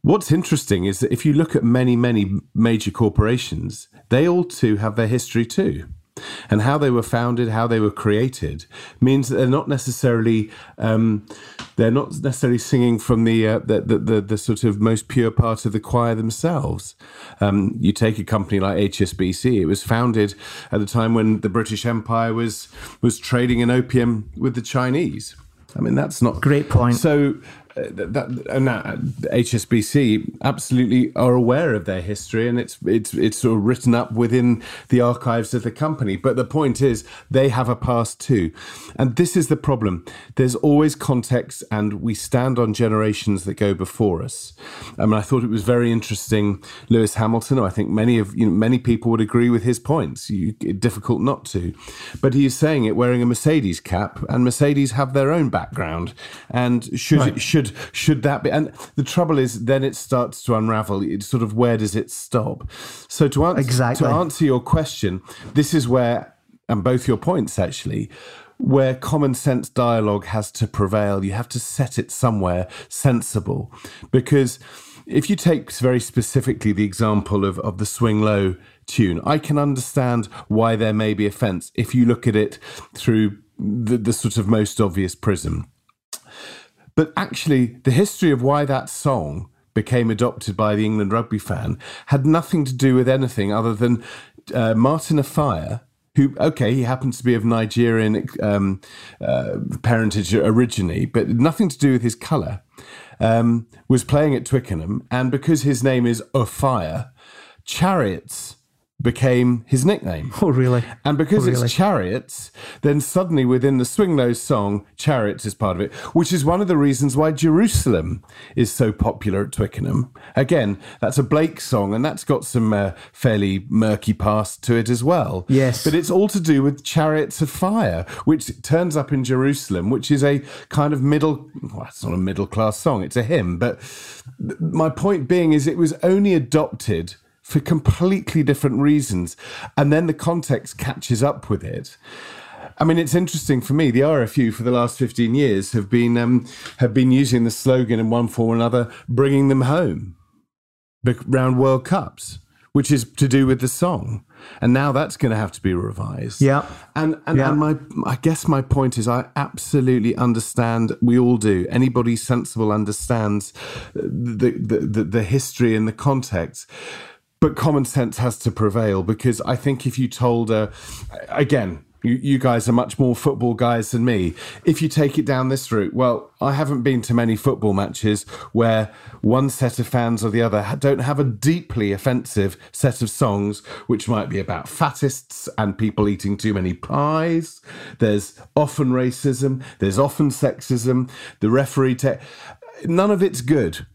What's interesting is that if you look at many, many major corporations, they all too have their history too. And how they were founded, how they were created, means that they're not necessarily um, they're not necessarily singing from the, uh, the, the the the sort of most pure part of the choir themselves. Um, you take a company like H S B C; it was founded at a time when the British Empire was was trading in opium with the Chinese. I mean, that's not great point. So. Uh, that, and that, H S B C absolutely are aware of their history, and it's it's it's sort of written up within the archives of the company. But the point is, they have a past too, and this is the problem. There's always context, and we stand on generations that go before us. I mean, I thought it was very interesting, Lewis Hamilton. I think many of you know, many people would agree with his points. You, difficult not to, but he is saying it wearing a Mercedes cap, and Mercedes have their own background, and should right. should. Should that be? And the trouble is, then it starts to unravel. It's sort of, where does it stop? So to answer, exactly. to answer your question, this is where, and both your points actually, where common sense dialogue has to prevail. You have to set it somewhere sensible. Because if you take very specifically the example of, of the Swing Low tune, I can understand why there may be offence if you look at it through the, the sort of most obvious prism. But actually, the history of why that song became adopted by the England rugby fan had nothing to do with anything other than uh, Martin Offiah, who, okay, he happens to be of Nigerian um, uh, parentage originally, but nothing to do with his colour, um, was playing at Twickenham. And because his name is Offiah, Chariots became his nickname. Oh, really? And because oh, really? it's Chariots, then suddenly within the Swing Low song, Chariots is part of it, which is one of the reasons why Jerusalem is so popular at Twickenham. Again, that's a Blake song, and that's got some uh, fairly murky past to it as well. Yes. But it's all to do with Chariots of Fire, which turns up in Jerusalem, which is a kind of middle, well, it's not a middle class song, it's a hymn. But my point being is it was only adopted for completely different reasons. And then the context catches up with it. I mean, it's interesting for me, the R F U for the last fifteen years have been um, have been using the slogan in one form or another, bringing them home around World Cups, which is to do with the song. And now that's going to have to be revised. Yeah. And and, yeah. and my I guess my point is I absolutely understand, we all do, anybody sensible understands the the, the, the history and the context. But common sense has to prevail, because I think if you told, uh, again, you, you guys are much more football guys than me. If you take it down this route, well, I haven't been to many football matches where one set of fans or the other don't have a deeply offensive set of songs, which might be about fattists and people eating too many pies. There's often racism. There's often sexism. The referee, te- none of it's good.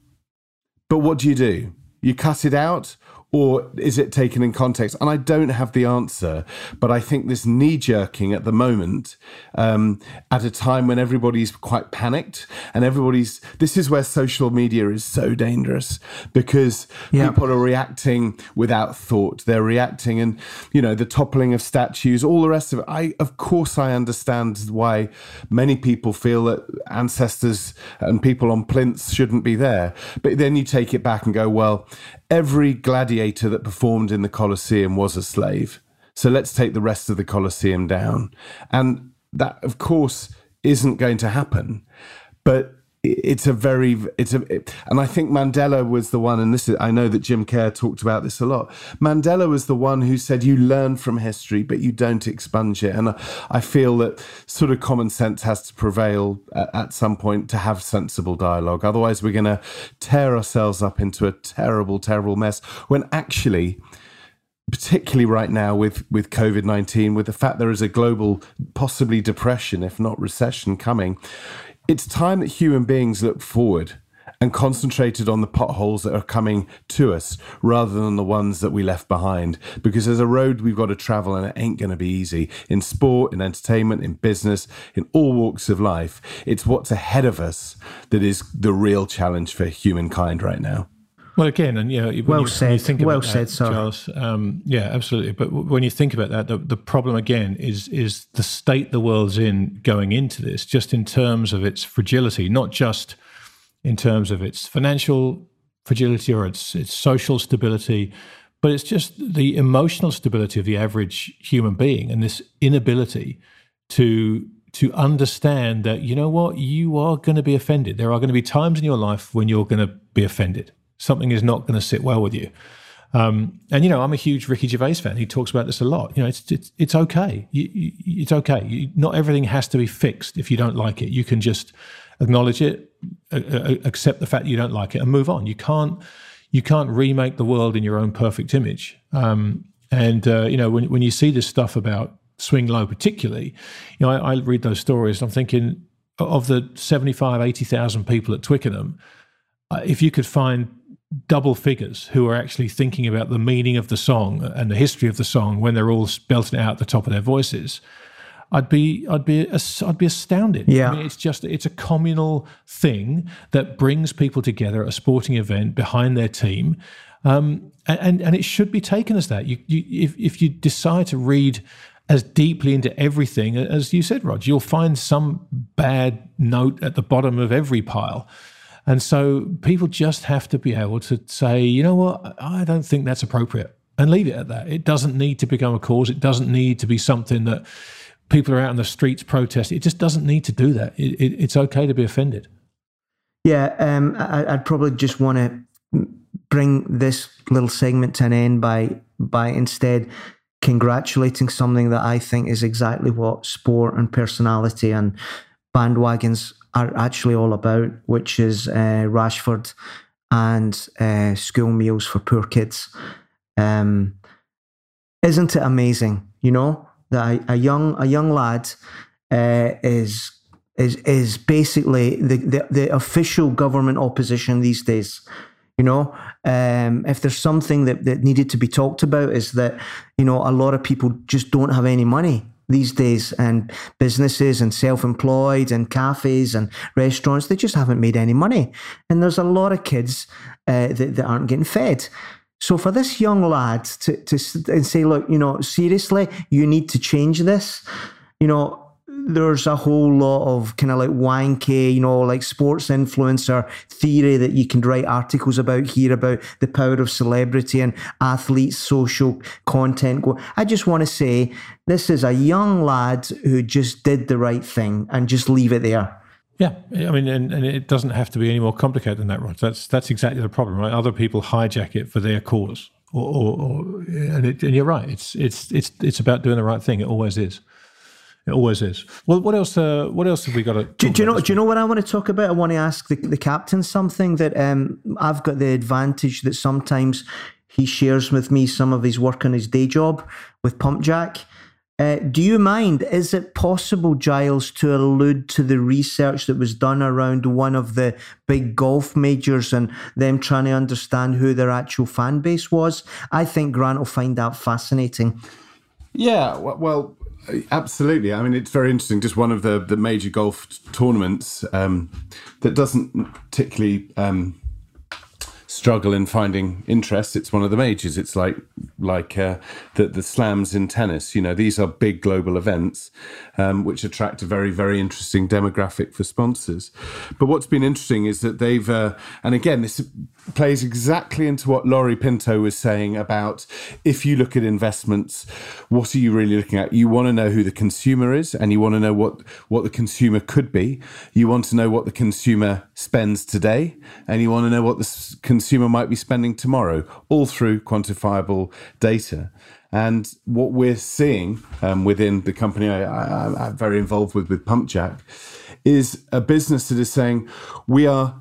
But what do you do? You cut it out? Or is it taken in context? And I don't have the answer, but I think this knee-jerking at the moment, um, at a time when everybody's quite panicked and everybody's... This is where social media is so dangerous, because yeah. people are reacting without thought. They're reacting and, you know, the toppling of statues, all the rest of it. I, of course, I understand why many people feel that ancestors and people on plinths shouldn't be there. But then you take it back and go, well, every gladiator that performed in the Colosseum was a slave. So let's take the rest of the Colosseum down. And that, of course, isn't going to happen. But it's a very, it's a, it, and I think Mandela was the one, and this is, I know that Jim Kerr talked about this a lot. Mandela was the one who said, you learn from history, but you don't expunge it. And I, I feel that sort of common sense has to prevail at, at some point to have sensible dialogue. Otherwise, we're going to tear ourselves up into a terrible, terrible mess, when actually, particularly right now with, with COVID nineteen, with the fact there is a global, possibly depression, if not recession coming, it's time that human beings look forward and concentrated on the potholes that are coming to us rather than the ones that we left behind. Because there's a road we've got to travel, and it ain't going to be easy. In sport, in entertainment, in business, in all walks of life, it's what's ahead of us that is the real challenge for humankind right now. Well, again, and you know, when well you, said, when you think about well that, said, sir. Charles. Um, yeah, absolutely. But when you think about that, the, the problem again is is the state the world's in going into this, just in terms of its fragility, not just in terms of its financial fragility or it's it's social stability, but it's just the emotional stability of the average human being and this inability to to understand that, you know what, you are going to be offended. There are going to be times in your life when you're going to be offended. Something is not going to sit well with you. Um, and, you know, I'm a huge Ricky Gervais fan. He talks about this a lot. You know, it's it's, it's okay. You, you, it's okay. You, not everything has to be fixed if you don't like it. You can just acknowledge it, uh, accept the fact that you don't like it, and move on. You can't you can't remake the world in your own perfect image. Um, and, uh, you know, when when you see this stuff about Swing Low particularly, you know, I, I read those stories and I'm thinking, of the seventy-five, eighty thousand people at Twickenham, uh, if you could find double figures who are actually thinking about the meaning of the song and the history of the song when they're all belting it out at the top of their voices, I'd be I'd be I'd be astounded. Yeah. I mean, it's just it's a communal thing that brings people together at a sporting event behind their team, um, and and it should be taken as that. You, you if if you decide to read as deeply into everything, as you said, Rog, you'll find some bad note at the bottom of every pile. And so people just have to be able to say, you know what, I don't think that's appropriate, and leave it at that. It doesn't need to become a cause. It doesn't need to be something that people are out in the streets protesting. It just doesn't need to do that. It, it, it's okay to be offended. Yeah, um, I, I'd probably just want to bring this little segment to an end by by instead congratulating something that I think is exactly what sport and personality and bandwagons are actually all about, which is uh, Rashford and uh, school meals for poor kids. Um, isn't it amazing, you know, that a, a young a young lad uh, is is is basically the, the the official government opposition these days. You know, um, if there's something that, that needed to be talked about, is that, you know, a lot of people just don't have any money these days, and businesses and self-employed and cafes and restaurants, they just haven't made any money. And there's a lot of kids uh, that, that aren't getting fed. So for this young lad to, to and say, look, you know, seriously, you need to change this, you know, there's a whole lot of kind of like wanky, you know, like sports influencer theory that you can write articles about here about the power of celebrity and athletes' social content. I just want to say this is a young lad who just did the right thing, and just leave it there. Yeah, I mean, and, and it doesn't have to be any more complicated than that, Rod. That's that's exactly the problem, right? Other people hijack it for their cause, or, or, or and, it, and you're right. It's it's it's it's about doing the right thing. It always is. It always is. Well, what else? Uh, what else have we got to? Do, do you know? Do you know what I want to talk about? I want to ask the, the captain something that um, I've got the advantage that sometimes he shares with me some of his work on his day job with Pump Jack. Uh, do you mind? Is it possible, Giles, to allude to the research that was done around one of the big golf majors and them trying to understand who their actual fan base was? I think Grant will find that fascinating. Yeah. Well. Absolutely. I mean, it's very interesting. Just one of the, the major golf tournaments um, that doesn't particularly um, struggle in finding interest. It's one of the majors. It's like like uh, the the slams in tennis. You know, these are big global events um, which attract a very, very interesting demographic for sponsors. But what's been interesting is that they've, uh, and again, this plays exactly into what Laurie Pinto was saying about if you look at investments, what are you really looking at? You want to know who the consumer is, and you want to know what, what the consumer could be. You want to know what the consumer spends today, and you want to know what the consumer might be spending tomorrow, all through quantifiable data. And what we're seeing um, within the company I, I, I'm very involved with, with Pump Jack, is a business that is saying we are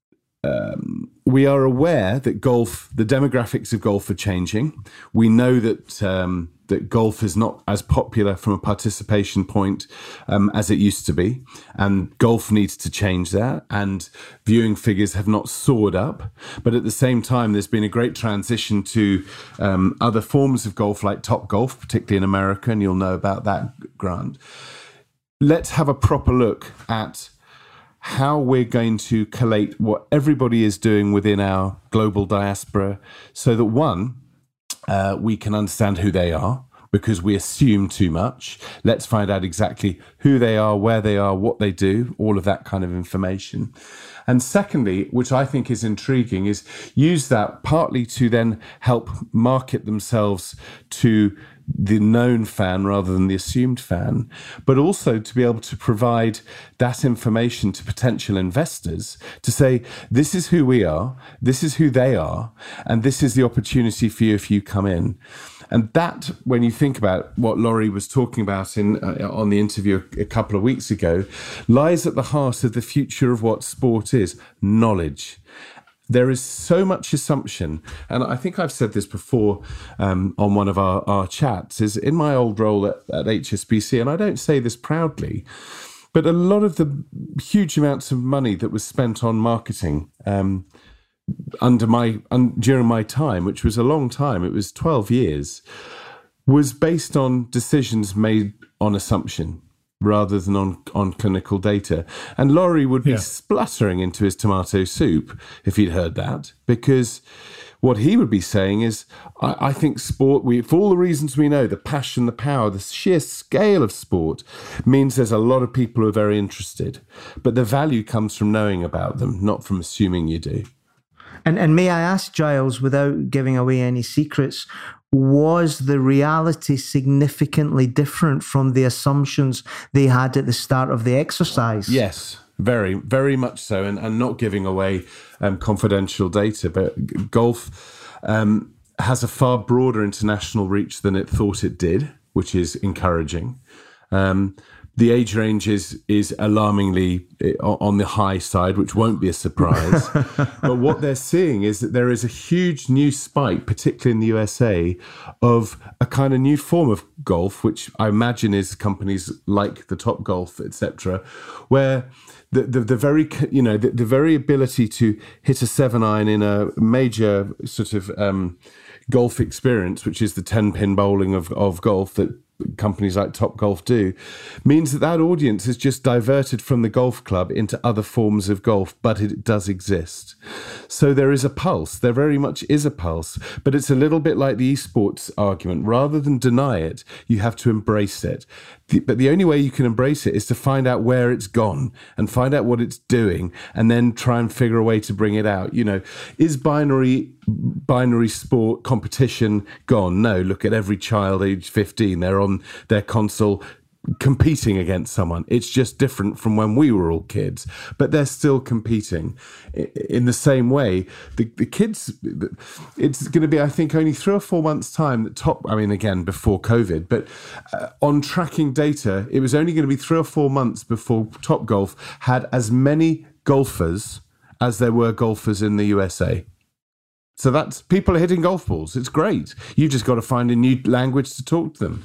um, we are aware that golf, the demographics of golf are changing. We know that um, that golf is not as popular from a participation point um, as it used to be, and golf needs to change that. And viewing figures have not soared up, but at the same time, there's been a great transition to um, other forms of golf, like Top Golf, particularly in America, and you'll know about that, Grant. Let's have a proper look at how we're going to collate what everybody is doing within our global diaspora, so that one, uh, we can understand who they are, because we assume too much. Let's find out exactly who they are, where they are, what they do, all of that kind of information. And secondly, which I think is intriguing, is use that partly to then help market themselves to the known fan rather than the assumed fan, but also to be able to provide that information to potential investors to say, this is who we are, this is who they are, and this is the opportunity for you if you come in. And that, when you think about what Laurie was talking about in uh, on the interview a couple of weeks ago, lies at the heart of the future of what sport is: knowledge. There is so much assumption, and I think I've said this before um, on one of our, our chats, is in my old role at, at H S B C, and I don't say this proudly, but a lot of the huge amounts of money that was spent on marketing um, under my un, during my time, which was a long time, it was twelve years, was based on decisions made on assumption rather than on, on clinical data. And Laurie would be yeah. spluttering into his tomato soup if he'd heard that, because what he would be saying is, I, I think sport, we, for all the reasons we know, the passion, the power, the sheer scale of sport, means there's a lot of people who are very interested. But the value comes from knowing about them, not from assuming you do. And and may I ask, Giles, without giving away any secrets, was the reality significantly different from the assumptions they had at the start of the exercise? Yes, very, very much so. And, and not giving away um, confidential data, but golf um, has a far broader international reach than it thought it did, which is encouraging. Um, The age range is is alarmingly on the high side, which won't be a surprise. But what they're seeing is that there is a huge new spike, particularly in the U S A, of a kind of new form of golf, which I imagine is companies like the Topgolf, et cetera, where the, the the very you know the, the very ability to hit a seven iron in a major sort of um, golf experience, which is the ten pin bowling of of golf that companies like Topgolf do, means that that audience is just diverted from the golf club into other forms of golf, but it does exist. So there is a pulse. There very much is a pulse, but it's a little bit like the esports argument. Rather than deny it, you have to embrace it. The, but the only way you can embrace it is to find out where it's gone and find out what it's doing, and then try and figure a way to bring it out. You know, is binary binary sport competition gone? No. Look at every child aged fifteen. They're on their console competing against someone. It's just different from when we were all kids, but they're still competing. In the same way, the, the kids, it's going to be, I think, only three or four months' time that top, I mean, again, before COVID, but uh, on tracking data, it was only going to be three or four months before Topgolf had as many golfers as there were golfers in the U S A. So that's, people are hitting golf balls. It's great. You've just got to find a new language to talk to them.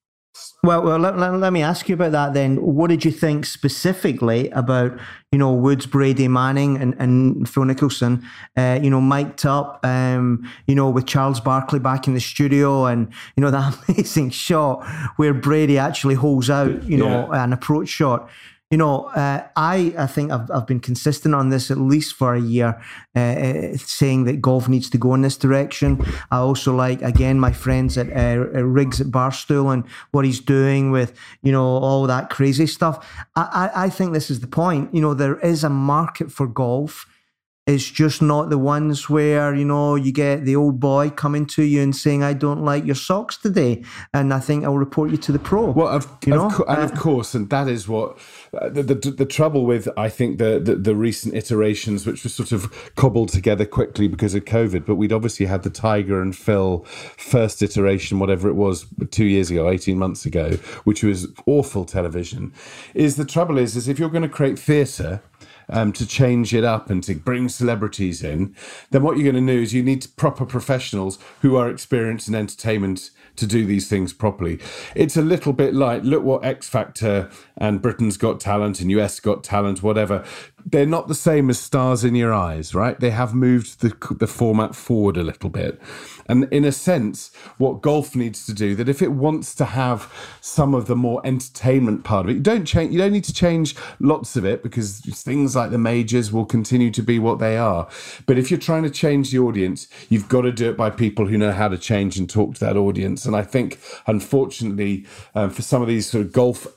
Well, well let, let, let me ask you about that then. What did you think specifically about, you know, Woods, Brady, Manning, and, and Phil Nicholson, uh, you know, mic'd up, um, you know, with Charles Barkley back in the studio, and, you know, that amazing shot where Brady actually holds out, you know, yeah. an approach shot. You know, uh, I I think I've I've been consistent on this at least for a year, uh, saying that golf needs to go in this direction. I also like, again, my friends at uh, Riggs at Barstool and what he's doing with, you know, all that crazy stuff. I, I, I think this is the point. You know, there is a market for golf. It's just not the ones where, you know, you get the old boy coming to you and saying, I don't like your socks today, and I think I'll report you to the pro. Well, of, you know? of co- and of course, and that is what uh, the, the the trouble with, I think, the, the the recent iterations, which were sort of cobbled together quickly because of COVID, but we'd obviously had the Tiger and Phil first iteration, whatever it was, two years ago, eighteen months ago, which was awful television. Is the trouble is, is if you're going to create theatre, Um, to change it up and to bring celebrities in, then what you're going to do is you need proper professionals who are experienced in entertainment to do these things properly. It's a little bit like, look what X Factor and Britain's Got Talent and U S Got Talent, whatever. They're not the same as Stars in Your Eyes, right? They have moved the the format forward a little bit. And in a sense, what golf needs to do, that if it wants to have some of the more entertainment part of it, you don't change, you don't need to change lots of it, because things like the majors will continue to be what they are. But if you're trying to change the audience, you've got to do it by people who know how to change and talk to that audience. And I think, unfortunately, um, for some of these sort of golf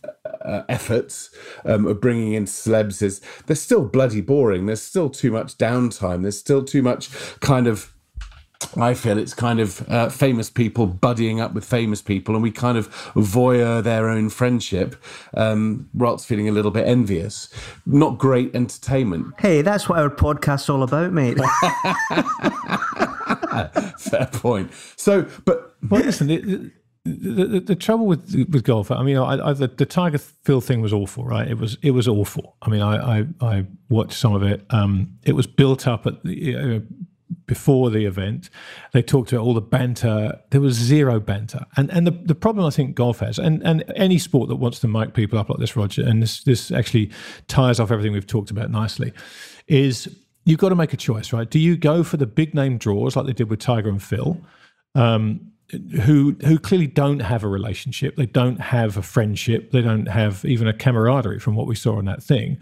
uh, efforts um, of bringing in celebs is they're still bloody boring. There's still too much downtime. There's still too much kind of, I feel it's kind of uh, famous people buddying up with famous people, and we kind of voyeur their own friendship. Um, Rolt's feeling a little bit envious. Not great entertainment. Hey, that's what our podcast's all about, mate. Fair point. So, but well, listen, the, the, the, the trouble with with golf, I mean, I, I, the, the Tiger Phil thing was awful, right? It was it was awful. I mean, I I, I watched some of it. Um, it was built up at the. Uh, Before the event, they talked about all the banter. There was zero banter, and and the, the problem I think golf has, and, and any sport that wants to mic people up like this, Roger, and this this actually ties off everything we've talked about nicely, is you've got to make a choice, right? Do you go for the big name draws like they did with Tiger and Phil, um, who who clearly don't have a relationship, they don't have a friendship, they don't have even a camaraderie from what we saw in that thing,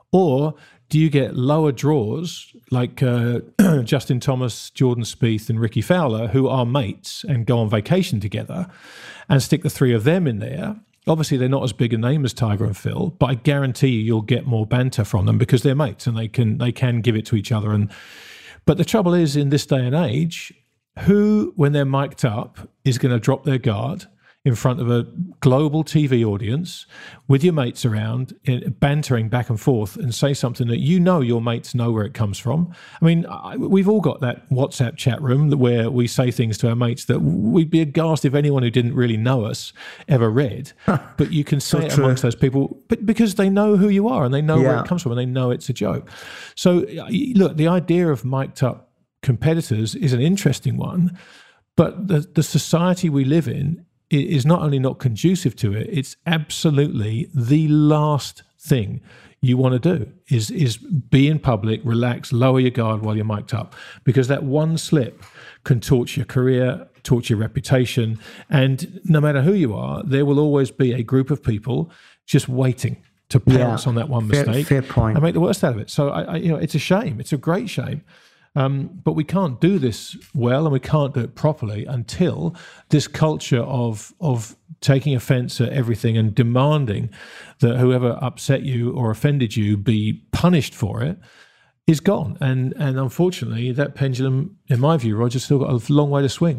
or do you get lower draws like uh, Justin Thomas, Jordan Spieth and Ricky Fowler, who are mates and go on vacation together, and stick the three of them in there? Obviously, they're not as big a name as Tiger and Phil, but I guarantee you you'll get more banter from them because they're mates and they can they can give it to each other. And But the trouble is, in this day and age, who, when they're mic'd up, is going to drop their guard in front of a global T V audience with your mates around, in, bantering back and forth, and say something that you know your mates know where it comes from? I mean, I, we've all got that WhatsApp chat room where we say things to our mates that we'd be aghast if anyone who didn't really know us ever read. But you can say so it true. amongst those people, but because they know who you are and they know yeah. where it comes from and they know it's a joke. So look, the idea of mic'd up competitors is an interesting one, but the, the society we live in is not only not conducive to it, it's absolutely the last thing you want to do is is be in public, relax, lower your guard while you're mic'd up, because that one slip can torch your career, torch your reputation, and no matter who you are, there will always be a group of people just waiting to pounce yeah, on that one fair, mistake fair point. and make the worst out of it. So I, I, you know, it's a shame. It's a great shame. Um, but we can't do this well and we can't do it properly until this culture of of taking offence at everything and demanding that whoever upset you or offended you be punished for it is gone. And and unfortunately, that pendulum, in my view, Roger, still got a long way to swing.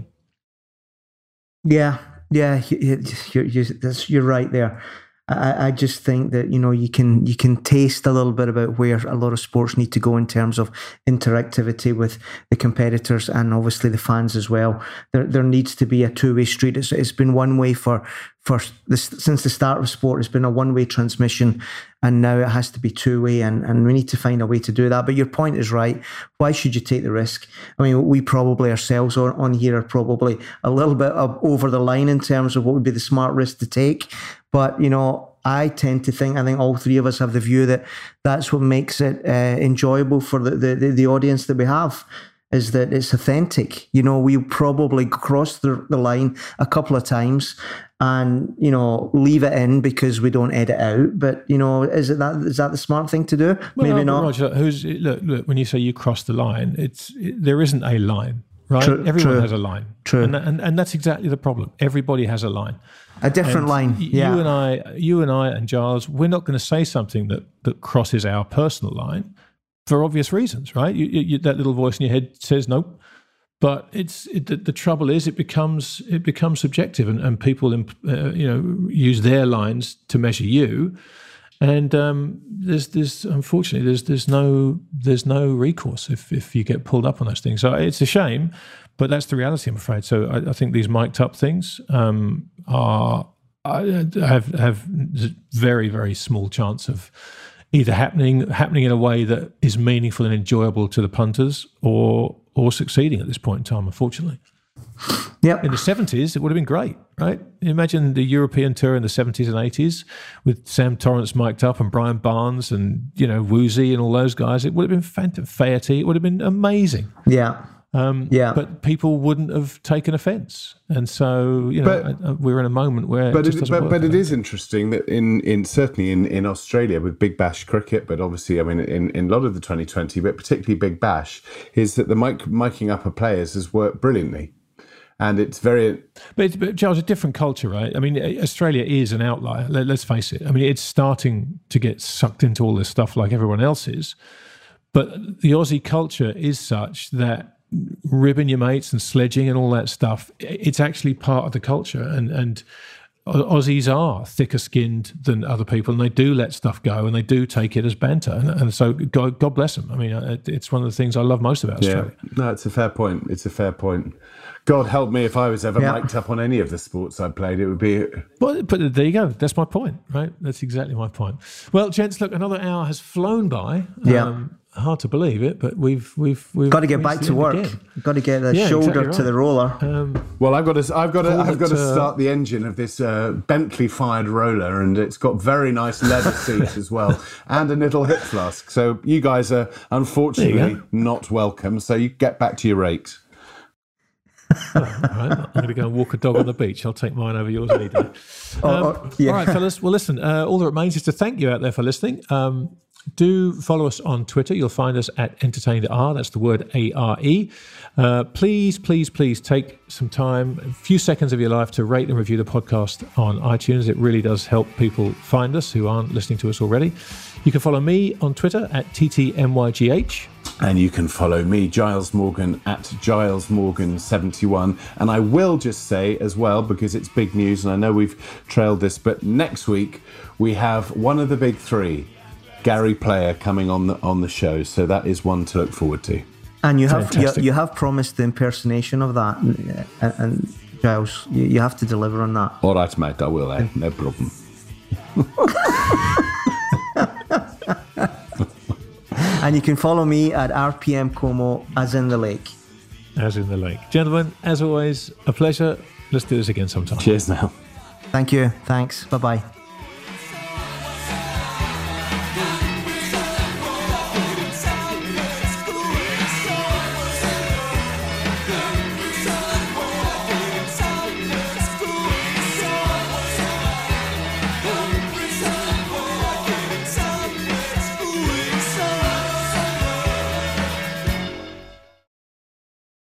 Yeah, yeah, you're, you're, you're right there. I, I just think that, you know, you can you can taste a little bit about where a lot of sports need to go in terms of interactivity with the competitors and obviously the fans as well. There there needs to be a two-way street. It's, it's been one way for for this since the start of sport. It's been a one-way transmission, and now it has to be two-way, and, and we need to find a way to do that. But your point is right. Why should you take the risk? I mean, we probably ourselves on, on here are probably a little bit of over the line in terms of what would be the smart risk to take. But, you know, I tend to think, I think all three of us have the view that that's what makes it uh, enjoyable for the, the, the audience that we have, is that it's authentic. You know, we probably cross the, the line a couple of times and, you know, leave it in because we don't edit out. But, you know, is it that is that the smart thing to do? Well, Maybe not. Roger, who's, look, look, when you say you cross the line, it's it, there isn't a line. Right, true, everyone true, has a line, true, and, and and that's exactly the problem. Everybody has a line, a different and line. Yeah, you and I, you and I, and Giles, we're not going to say something that that crosses our personal line for obvious reasons, right? You, you, that little voice in your head says nope, but it's it, the, the trouble is it becomes it becomes subjective, and and people uh, you know use their lines to measure you. And um, there's, there's unfortunately, there's, there's no, there's no recourse if, if you get pulled up on those things. So it's a shame, but that's the reality, I'm afraid. So I, I think these mic'd up things um, are have have very, very small chance of either happening happening in a way that is meaningful and enjoyable to the punters, or or succeeding at this point in time, unfortunately. Yep. In the seventies, it would have been great, right? Imagine the European tour in the seventies and eighties with Sam Torrance mic'd up and Brian Barnes and, you know, Woozy and all those guys. It would have been fantastic. Faherty, it would have been amazing. Yeah. Um, yeah. But people wouldn't have taken offence. And so, you know, but, we're in a moment where but it just it, doesn't but, work. But it is interesting that in, in certainly in, in Australia with Big Bash cricket, but obviously, I mean, in, in a lot of the twenty twenty, but particularly Big Bash, is that the mic, miking up of players has worked brilliantly. And it's very... But, it's, but Giles, a different culture, right? I mean, Australia is an outlier. Let, let's face it. I mean, it's starting to get sucked into all this stuff like everyone else is. But the Aussie culture is such that ribbing your mates and sledging and all that stuff, it's actually part of the culture. And, and Aussies are thicker skinned than other people, and they do let stuff go and they do take it as banter. And, and so God, God bless them. I mean, it's one of the things I love most about Australia. Yeah. No, it's a fair point. It's a fair point. God help me if I was ever yeah. mic'd up on any of the sports I played. It would be... Well, but there you go. That's my point, right? That's exactly my point. Well, gents, look, another hour has flown by. Yeah. Um, hard to believe it, but we've we've we've got to get back to work. Again. Got to get the yeah, shoulder exactly right. to the roller. Um, well, I've got to I've got to I've got to uh, start the engine of this uh, Bentley fired roller, and it's got very nice leather seats as well, and a little hip flask. So you guys are unfortunately not welcome. So you get back to your rakes. Oh, all right. I'm going to go and walk a dog on the beach. I'll take mine over yours any day. Um, oh, oh, yeah. All right, fellas. Well, listen, uh, all that remains is to thank you out there for listening. Um, do follow us on Twitter. You'll find us at EntertainedR. That's the word A R E. Uh, please, please, please take some time, a few seconds of your life to rate and review the podcast on iTunes. It really does help people find us who aren't listening to us already. You can follow me on Twitter at T T M Y G H. And you can follow me, Giles Morgan, at Giles Morgan seventy-one. And I will just say as well, because it's big news, and I know we've trailed this, but next week we have one of the big three, Gary Player, coming on the on the show. So that is one to look forward to. And you have you, you have promised the impersonation of that, and, and Giles, you, you have to deliver on that. All right, mate, I will. Eh? No problem. And you can follow me at R P M Como, as in the lake. As in the lake. Gentlemen, as always, a pleasure. Let's do this again sometime. Cheers now. Thank you. Thanks. Bye-bye.